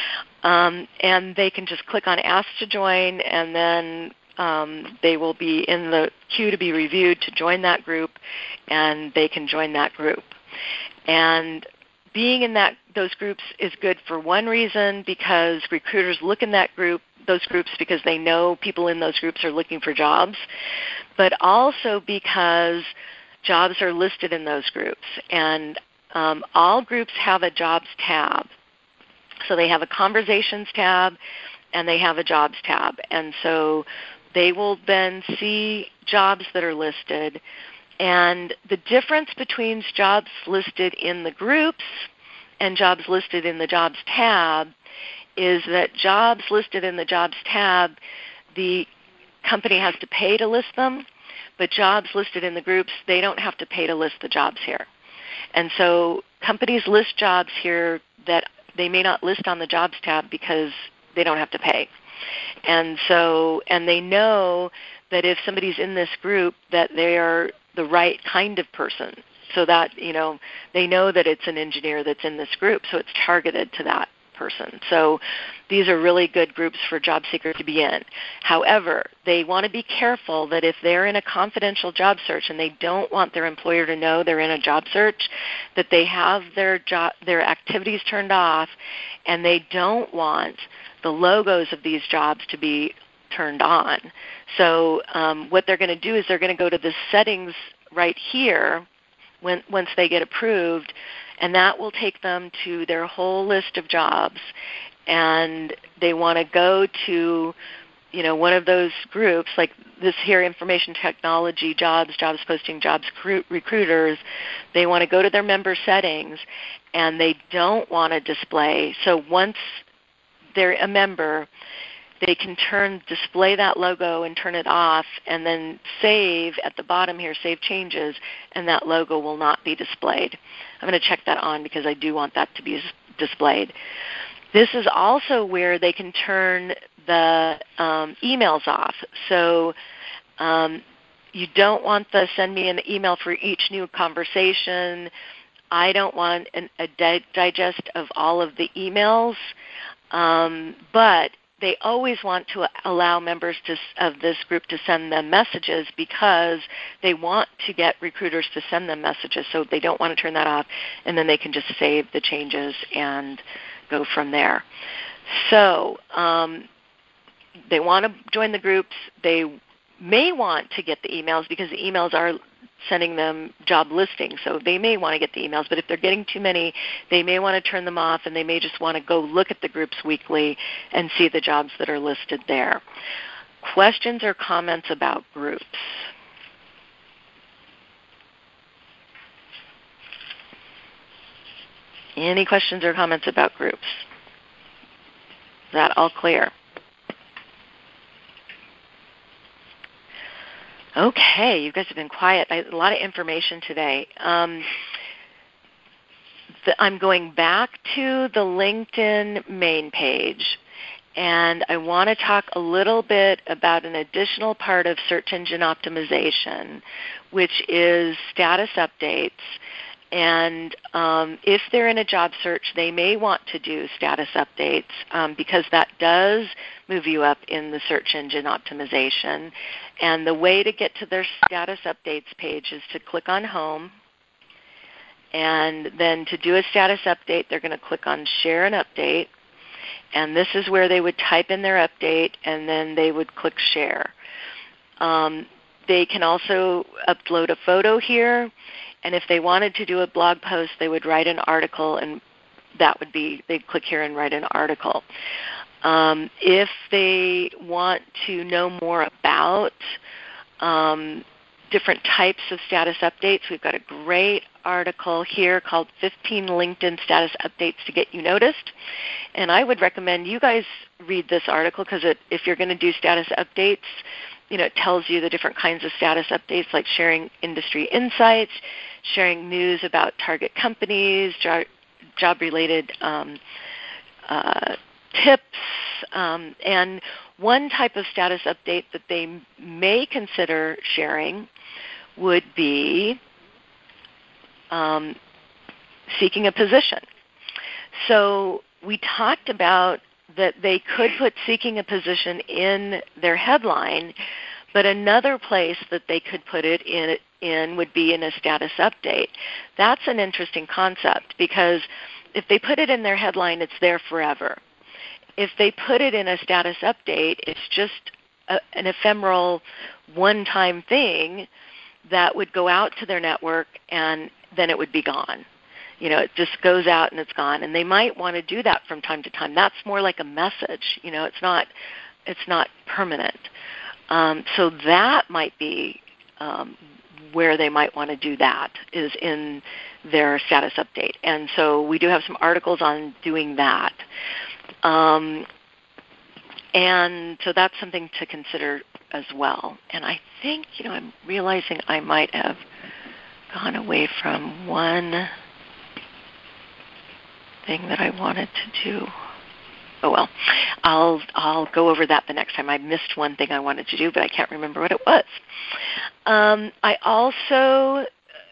Um, and they can just click on Ask to Join, and then um, they will be in the queue to be reviewed to join that group, and they can join that group. And being in that those groups is good for one reason, because recruiters look in that group, those groups, because they know people in those groups are looking for jobs, but also because jobs are listed in those groups. And um, all groups have a jobs tab. So they have a conversations tab and they have a jobs tab. And so they will then see jobs that are listed. And the difference between jobs listed in the groups and jobs listed in the jobs tab is that jobs listed in the jobs tab, the company has to pay to list them, but jobs listed in the groups, they don't have to pay to list the jobs here. And so companies list jobs here that they may not list on the jobs tab because they don't have to pay. And so, and they know that if somebody's in this group, that they are the right kind of person. So that, you know, they know that it's an engineer that's in this group, so it's targeted to that person. So these are really good groups for job seekers to be in. However, they want to be careful that if they're in a confidential job search and they don't want their employer to know they're in a job search, that they have their job, their activities turned off, and they don't want the logos of these jobs to be turned on. So um, what they're going to do is they're going to go to the settings right here when, once they get approved, and that will take them to their whole list of jobs. And they want to go to, you know, one of those groups, like this here, information technology, jobs, jobs posting, jobs recruiters. They want to go to their member settings, and they don't want to display. So once they're a member, they can turn, display that logo and turn it off, and then save at the bottom here, save changes, and that logo will not be displayed. I'm going to check that on because I do want that to be displayed. This is also where they can turn the um, emails off. So um, you don't want the send me an email for each new conversation. I don't want an, a di- digest of all of the emails, um, but they always want to allow members to, of this group to send them messages because they want to get recruiters to send them messages, so they don't want to turn that off, and then they can just save the changes and go from there. So um, they want to join the groups. They may want to get the emails because the emails are sending them job listings, so they may want to get the emails, but if they're getting too many, they may want to turn them off, and they may just want to go look at the groups weekly and see the jobs that are listed there. Questions or comments about groups? Any questions or comments about groups? Is that all clear? Okay, you guys have been quiet. I, a lot of information today. Um, the, I'm going back to the LinkedIn main page, and I want to talk a little bit about an additional part of search engine optimization, which is status updates. And um, if they're in a job search, they may want to do status updates um, because that does move you up in the search engine optimization. And the way to get to their status updates page is to click on Home. And then to do a status update, they're going to click on Share an Update. And this is where they would type in their update, and then they would click Share. Um, they can also upload a photo here. And if they wanted to do a blog post, they would write an article, and that would be, they'd click here and write an article. Um, if they want to know more about um, different types of status updates, we've got a great article here called fifteen LinkedIn Status Updates to Get You Noticed. And I would recommend you guys read this article because if you're going to do status updates, you know, it tells you the different kinds of status updates, like sharing industry insights, sharing news about target companies, job, job-related um, uh, tips, um, and one type of status update that they may consider sharing would be um, seeking a position. So we talked about that they could put seeking a position in their headline, but another place that they could put it in, in would be in a status update. That's an interesting concept because if they put it in their headline, it's there forever. If they put it in a status update, it's just a, an ephemeral one-time thing that would go out to their network and then it would be gone. You know, it just goes out and it's gone. And they might want to do that from time to time. That's more like a message. You know, it's not it's not permanent. Um, so that might be um, where they might want to do that, is in their status update. And so we do have some articles on doing that. Um, and so that's something to consider as well. And I think, you know, I'm realizing I might have gone away from one thing that I wanted to do. Oh well, I'll I'll go over that the next time. I missed one thing I wanted to do, but I can't remember what it was. Um, I also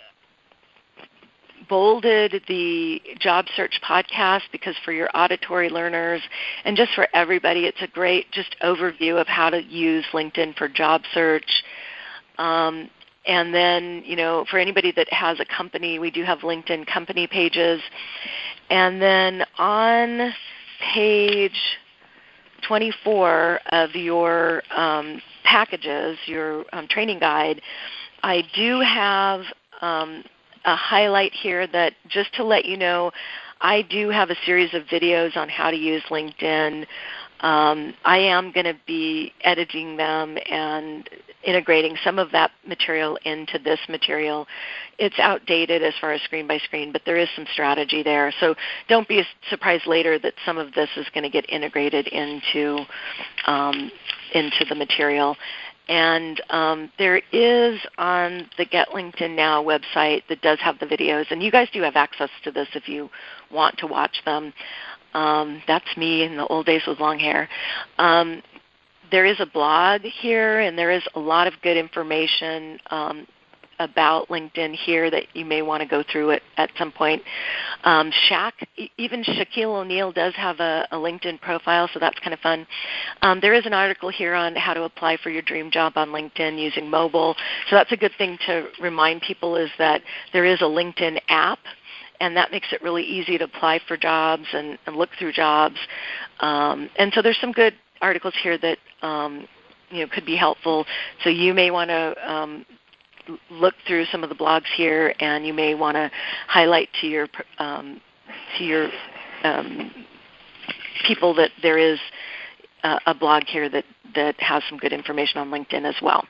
bolded the Job Search podcast because for your auditory learners and just for everybody, it's a great just overview of how to use LinkedIn for job search. Um, and then, you know, for anybody that has a company, we do have LinkedIn company pages. And then on page twenty-four of your um, packages, your um, training guide, I do have um, a highlight here that just to let you know, I do have a series of videos on how to use LinkedIn. Um, I am going to be editing them and integrating some of that material into this material. It's outdated as far as screen by screen, but there is some strategy there. So don't be surprised later that some of this is going to get integrated into um, into the material. And um, there is on the Get LinkedIn Now website that does have the videos, and you guys do have access to this if you want to watch them. Um, that's me in the old days with long hair. Um, there is a blog here, and there is a lot of good information um, about LinkedIn here that you may want to go through it at some point. Um, Shaq, even Shaquille O'Neal does have a, a LinkedIn profile, so that's kind of fun. Um, there is an article here on how to apply for your dream job on LinkedIn using mobile. So that's a good thing to remind people, is that there is a LinkedIn app, and that makes it really easy to apply for jobs and, and look through jobs. Um, and so there's some good articles here that um, you know could be helpful. So you may want to um, look through some of the blogs here, and you may want to highlight to your um, to your um, people that there is uh, a blog here that, that has some good information on LinkedIn as well.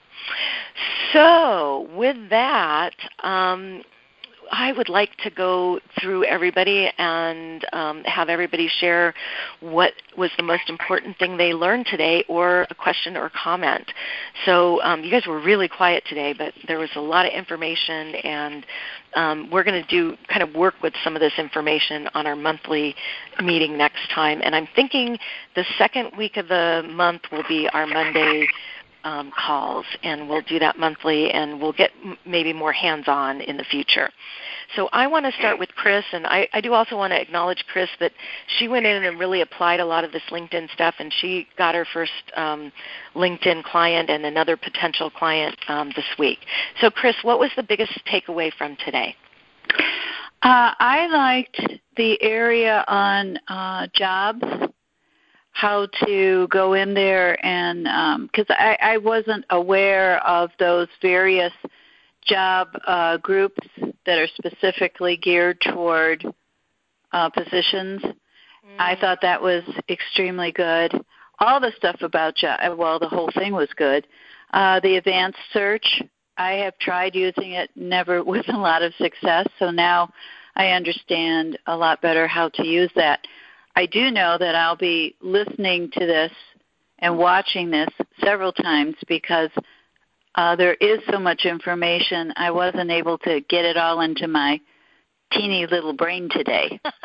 So with that, um, I would like to go through everybody and um, have everybody share what was the most important thing they learned today, or a question or comment. So um, you guys were really quiet today, but there was a lot of information, and um, we're going to do kind of work with some of this information on our monthly meeting next time. And I'm thinking the second week of the month will be our Monday Um, calls, and we'll do that monthly, and we'll get m- maybe more hands-on in the future. So I want to start with Chris, and I, I do also want to acknowledge Chris that she went in and really applied a lot of this LinkedIn stuff, and she got her first um, LinkedIn client and another potential client um, this week. So Chris, what was the biggest takeaway from today? Uh, I liked the area on uh, jobs, how to go in there, and because um, I, I wasn't aware of those various job uh, groups that are specifically geared toward uh, positions. Mm. I thought that was extremely good. All the stuff about job, well, the whole thing was good. Uh, the advanced search, I have tried using it, never with a lot of success, so now I understand a lot better how to use that. I do know that I'll be listening to this and watching this several times because uh, there is so much information. I wasn't able to get it all into my teeny little brain today.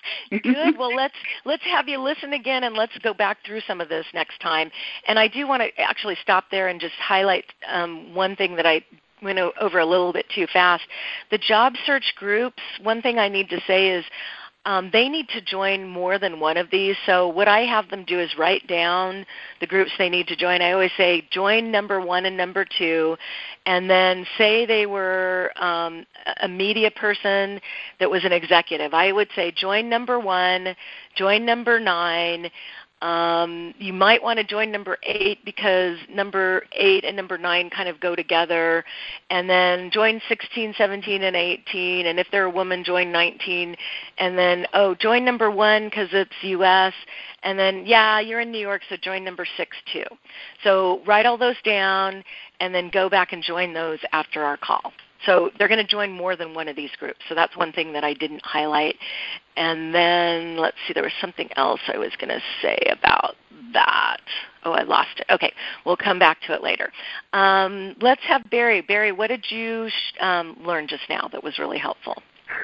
Good. Well, let's let's have you listen again, and let's go back through some of this next time. And I do want to actually stop there and just highlight um, one thing that I went over a little bit too fast. The job search groups, one thing I need to say is um, they need to join more than one of these. So what I have them do is write down the groups they need to join. I always say join number one and number two, and then say they were um, a media person that was an executive. I would say join number one, join number nine. Um, you might want to join number eight because number eight and number nine kind of go together. And then join sixteen, seventeen, and eighteen. And if they're a woman, join nineteen. And then, oh, join number one because it's U S. And then, yeah, you're in New York, so join number six too. So write all those down and then go back and join those after our call. So they're going to join more than one of these groups. So that's one thing that I didn't highlight. And then, let's see, there was something else I was going to say about that. Oh, I lost it. Okay, we'll come back to it later. Um, let's have Barry. Barry, what did you sh- um, learn just now that was really helpful?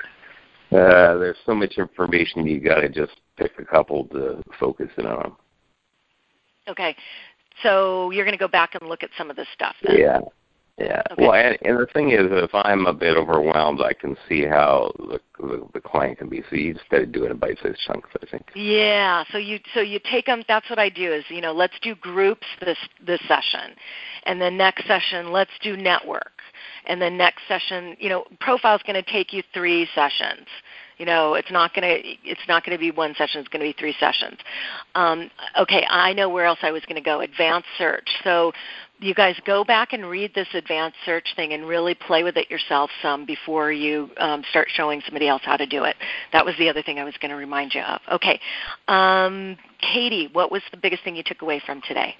Uh, there's so much information, you got to just pick a couple to focus in on. Okay, so you're going to go back and look at some of this stuff then? Yeah. Yeah. Okay. Well, and, and the thing is, if I'm a bit overwhelmed, I can see how the, the, the client can be. So you just got to do it in bite-sized chunks, I think. Yeah. So you so you take them. That's what I do. Is you know, let's do groups this this session, and then next session let's do network, and then next session, you know, profile's going to take you three sessions. You know, it's not going to it's not going to be one session. It's going to be three sessions. Um, okay, I know where else I was going to go. Advanced search. So you guys go back and read this advanced search thing and really play with it yourself some before you um, start showing somebody else how to do it. That was the other thing I was going to remind you of. Okay, um, Katie, what was the biggest thing you took away from today?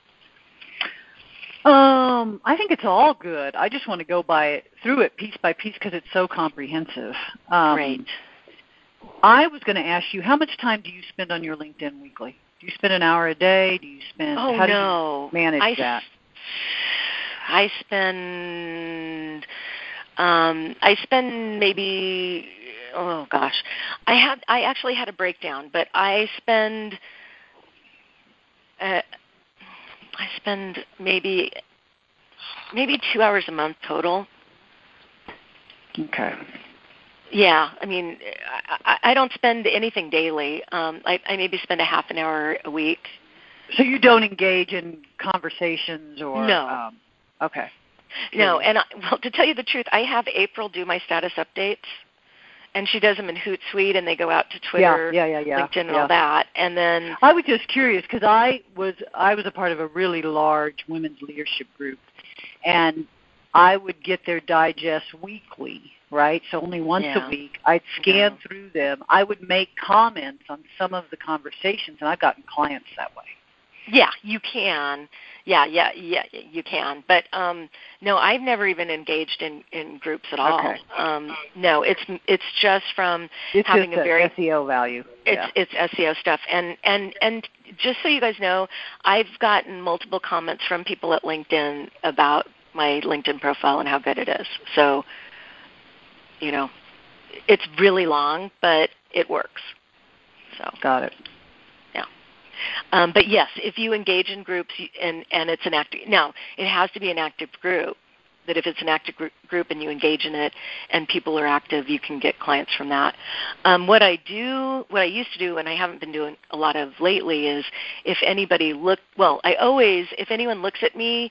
Um, I think it's all good. I just want to go by it, through it piece by piece because it's so comprehensive. Um, Great. I was going to ask you, how much time do you spend on your LinkedIn weekly? Do you spend an hour a day? Do you spend? Oh how no, do you manage I, that? I spend. Um, I spend maybe. Oh gosh, I had. I actually had a breakdown, but I spend. Uh, I spend maybe maybe two hours a month total. Okay. Yeah, I mean, I, I don't spend anything daily. Um, I, I maybe spend a half an hour a week. So you don't engage in conversations or? No. Um, okay. No, and I, well, to tell you the truth, I have April do my status updates, and she does them in Hootsuite, and they go out to Twitter, yeah, yeah, yeah, yeah, LinkedIn, and yeah. all that. And then I was just curious because I was I was a part of a really large women's leadership group, and I would get their digests weekly, right? So only once yeah. a week. I'd scan yeah. through them. I would make comments on some of the conversations, and I've gotten clients that way. Yeah, you can. Yeah, yeah, yeah, you can. But um, no, I've never even engaged in, in groups at all. Okay. Um, no, it's it's just from it's having just a very S E O value. It's yeah. it's S E O stuff, and and and just so you guys know, I've gotten multiple comments from people at LinkedIn about my LinkedIn profile and how good it is. So, you know, it's really long, but it works. So got it. Yeah. Um, but yes, if you engage in groups and, and it's an active, now it has to be an active group, that if it's an active group and you engage in it and people are active, you can get clients from that. Um, what I do, what I used to do and I haven't been doing a lot of lately is if anybody look, well, I always, if anyone looks at me,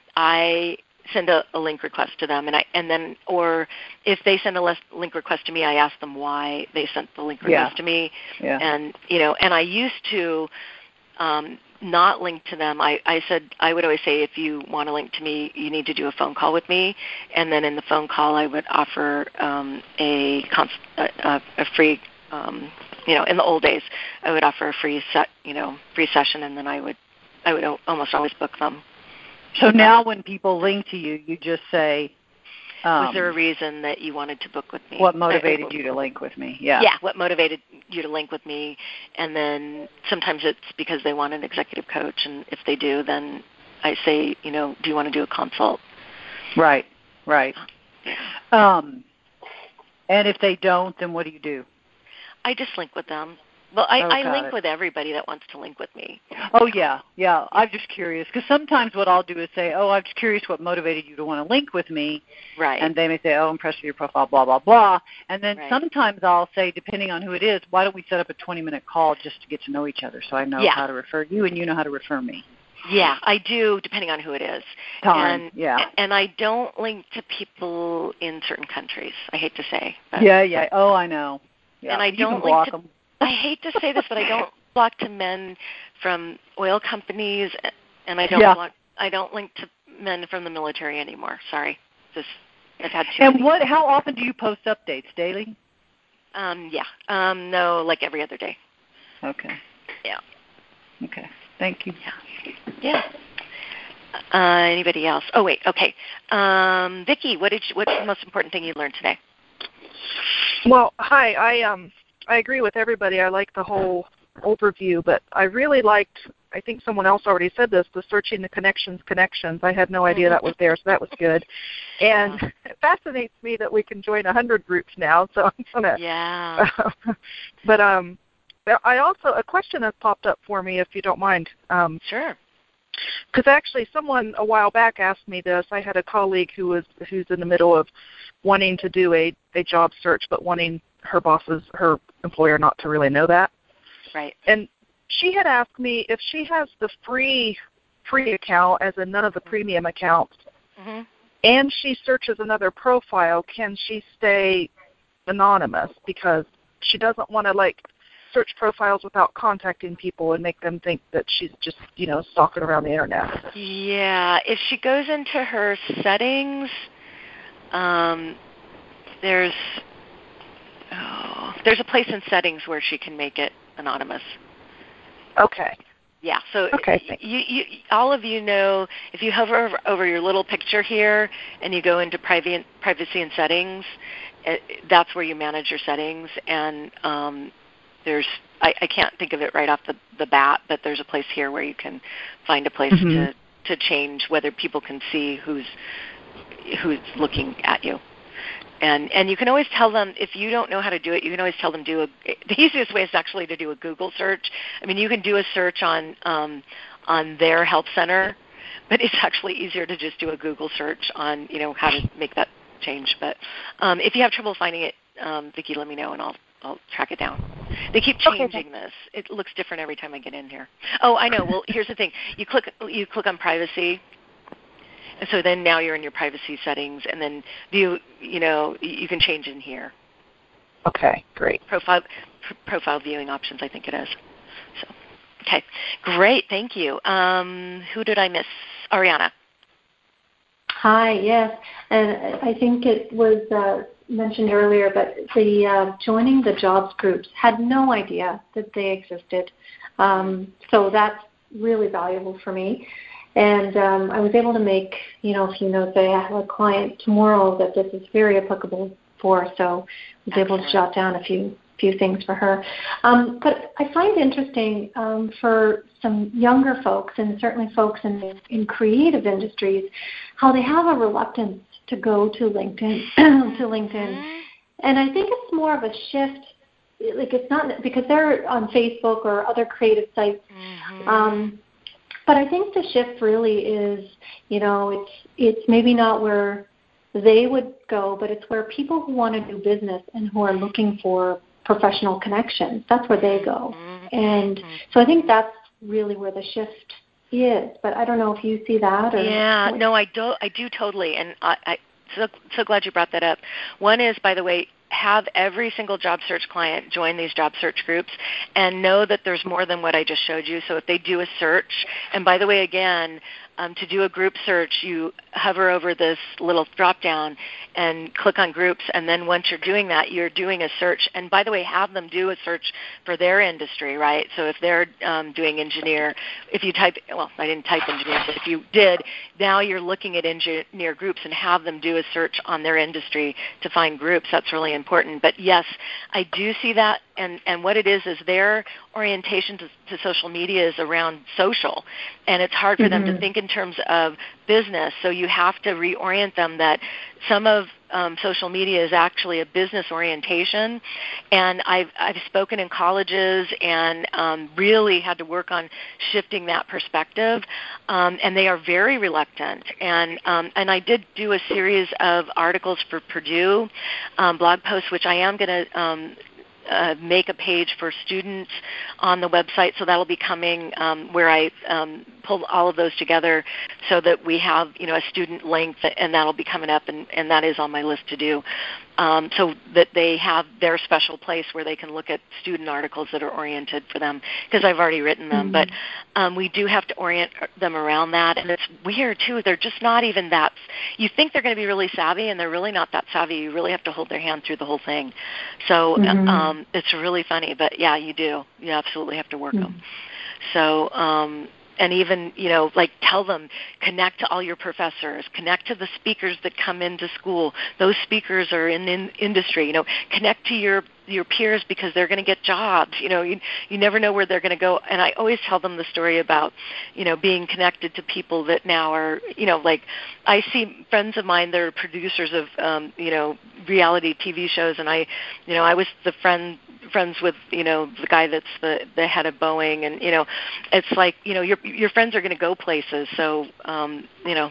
I send a, a link request to them, and I and then or if they send a les- link request to me, I ask them why they sent the link request yeah. to me, yeah. and you know, and I used to um, not link to them. I, I said I would always say if you want to link to me, you need to do a phone call with me, and then in the phone call, I would offer um, a, cons- a a free. Um, you know, in the old days, I would offer a free set, you know, free session, and then I would I would almost always book them. So now when people link to you, you just say, um, was there a reason that you wanted to book with me? What motivated I, I, you to link with me? Yeah. Yeah, what motivated you to link with me? And then sometimes it's because they want an executive coach, and if they do, then I say, you know, do you want to do a consult? Right, right. Um, and if they don't, then what do you do? I just link with them. Well, I, Oh, I got link it. with everybody that wants to link with me. Oh, yeah, yeah. I'm just curious because sometimes what I'll do is say, oh, I'm just curious what motivated you to want to link with me. Right. And they may say, oh, I'm impressed with your profile, blah, blah, blah. And then Right. sometimes I'll say, depending on who it is, why don't we set up a twenty-minute call just to get to know each other so I know Yeah. how to refer you and you know how to refer me. Yeah, I do, depending on who it is. Time, and, yeah. And I don't link to people in certain countries, I hate to say. But, Yeah, yeah. Oh, I know. Yeah. And I you don't can link block to, them. I hate to say this, but I don't block to men from oil companies, and I don't Yeah. block, I don't link to men from the military anymore. Sorry. Just, I've had too And many. what? How often do you post updates? Daily? Um, yeah. Um, no, like every other day. Okay. Yeah. Okay. Thank you. Yeah. Yeah. Uh, anybody else? Oh, wait. Okay. Um, Vicki, what did you, what's the most important thing you learned today? Well, hi. I um I agree with everybody. I like the whole overview, but I really liked, I think someone else already said this, the searching the connections connections. I had no idea that was there, so that was good. And Yeah. it fascinates me that we can join one hundred groups now, so I'm going to... Yeah. but um, I also, a question has popped up for me, if you don't mind. Um, Sure. Because actually someone a while back asked me this. I had a colleague who was who's in the middle of wanting to do a, a job search, but wanting her bosses, her employer not to really know that. Right. And she had asked me if she has the free free account, as in none of the premium accounts, Mm-hmm. and she searches another profile, can she stay anonymous? Because she doesn't want to, like, search profiles without contacting people and make them think that she's just, you know, stalking around the internet. Yeah. If she goes into her settings, um, there's oh, there's a place in settings where she can make it anonymous. Okay. Yeah, so Okay, you, you, all of you know, if you hover over, over your little picture here and you go into private, privacy and settings, it, that's where you manage your settings. And um, there's, I, I can't think of it right off the, the bat, but there's a place here where you can find a place Mm-hmm. to, to change whether people can see who's who's looking at you. And and you can always tell them, if you don't know how to do it, you can always tell them do a, the easiest way is actually to do a Google search. I mean, you can do a search on um, on their help center, but it's actually easier to just do a Google search on, you know, how to make that change. But um, if you have trouble finding it, um, Vicki, let me know and I'll I'll track it down. They keep changing this. It looks different every time I get in here. Oh, I know. Well, here's the thing. You click you click on privacy. And so then now you're in your privacy settings, and then view, you know, you can change in here. Okay, great. Profile pr- profile viewing options, I think it is. So, okay, great, thank you. Um, who did I miss? Ariana. Hi, yes, and I think it was uh, mentioned earlier, but the uh, joining the jobs groups, had no idea that they existed. Um, so that's really valuable for me. And um, I was able to make, you know, a few notes. I have a client tomorrow that this is very applicable for, so I was Excellent. able to jot down a few few things for her. Um, but I find interesting um, for some younger folks, and certainly folks in in creative industries, how they have a reluctance to go to LinkedIn. to LinkedIn, and I think it's more of a shift. Like, it's not because they're on Facebook or other creative sites. Mm-hmm. Um, But I think the shift really is, you know, it's it's maybe not where they would go, but it's where people who want to do business and who are looking for professional connections, that's where they go. And so I think that's really where the shift is. But I don't know if you see that or Yeah, what? no, I do. I do totally, and I, I so so glad you brought that up. One is, by the way, have every single job search client join these job search groups and know that there's more than what I just showed you. So if they do a search, and by the way, again, um, to do a group search, you hover over this little drop-down and click on groups, and then once you're doing that, you're doing a search. And by the way, have them do a search for their industry, right? So if they're um, doing engineer, if you type, well, I didn't type engineer, but if you did, now you're looking at engineer groups and have them do a search on their industry to find groups. That's really important. But yes, I do see that, and, and what it is is they're orientation to, to social media is around social, and it's hard for mm-hmm. them to think in terms of business. So you have to reorient them that some of um, social media is actually a business orientation. And I've I've spoken in colleges and um, really had to work on shifting that perspective. Um, and they are very reluctant. And um, and I did do a series of articles for Purdue um, blog posts, which I am going to um, Uh, make a page for students on the website, so that'll be coming um, where I um, pull all of those together so that we have, you know, a student link, that, and that'll be coming up, and, and that is on my list to do, um, so that they have their special place where they can look at student articles that are oriented for them, because I've already written them, mm-hmm. but um, we do have to orient them around that, and it's weird, too. They're just not even that, you think they're going to be really savvy, and they're really not that savvy. You really have to hold their hand through the whole thing. So mm-hmm. um, it's really funny, but yeah, you do. You absolutely have to work mm-hmm. them. So, um, and even, you know, like tell them, connect to all your professors, connect to the speakers that come into school. Those speakers are in, in industry, you know, connect to your your peers because they're going to get jobs. You know, you you never know where they're going to go. And I always tell them the story about, you know, being connected to people that now are, you know, like I see friends of mine that are producers of, um, you know, reality T V shows, and I, you know, I was the friend friends with, you know, the guy that's the, the head of Boeing, and, you know, it's like, you know, your your friends are going to go places, so, um, you know,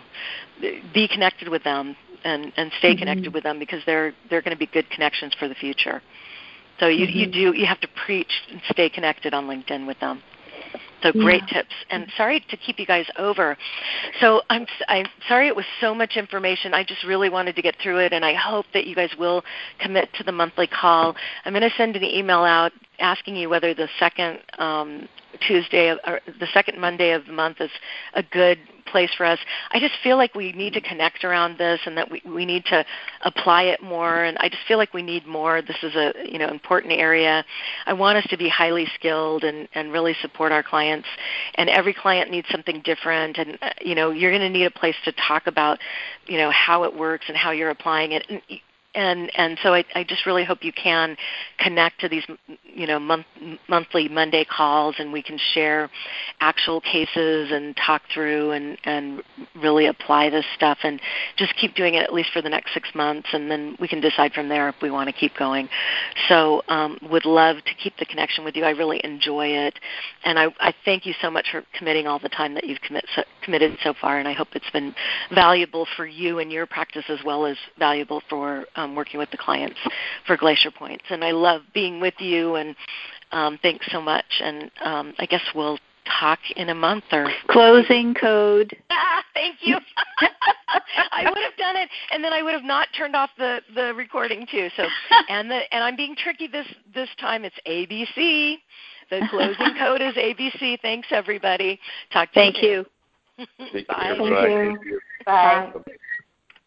be connected with them and, and stay mm-hmm. connected with them because they're they're going to be good connections for the future. So you, mm-hmm. you do you have to preach and stay connected on LinkedIn with them. So great yeah. tips. And sorry to keep you guys over. So I'm I'm sorry it was so much information. I just really wanted to get through it, and I hope that you guys will commit to the monthly call. I'm going to send an email out asking you whether the second um, Tuesday of, or the second Monday of the month is a good place for us. I just feel like we need to connect around this, and that we, we need to apply it more, and I just feel like we need more. This is a, you know, important area. I want us to be highly skilled and, and really support our clients, and every client needs something different, and, uh, you know, you're going to need a place to talk about, you know, how it works and how you're applying it. And, And and so I, I just really hope you can connect to these, you know, month, monthly Monday calls, and we can share actual cases and talk through and, and really apply this stuff, and just keep doing it at least for the next six months, and then we can decide from there if we want to keep going. So um, would love to keep the connection with you. I really enjoy it, and I, I thank you so much for committing all the time that you've commit, so, committed so far, and I hope it's been valuable for you and your practice as well as valuable for um, working with the clients for Glacier Points. And I love being with you, and um, thanks so much. And um, I guess we'll talk in a month or closing code. Ah, thank you. I would have done it, and then I would have not turned off the, the recording too. So, and the and I'm being tricky this this time. It's A B C. The closing code is A B C. Thanks, everybody. Talk to Thank you. you. Bye. Thank you. Bye. Bye.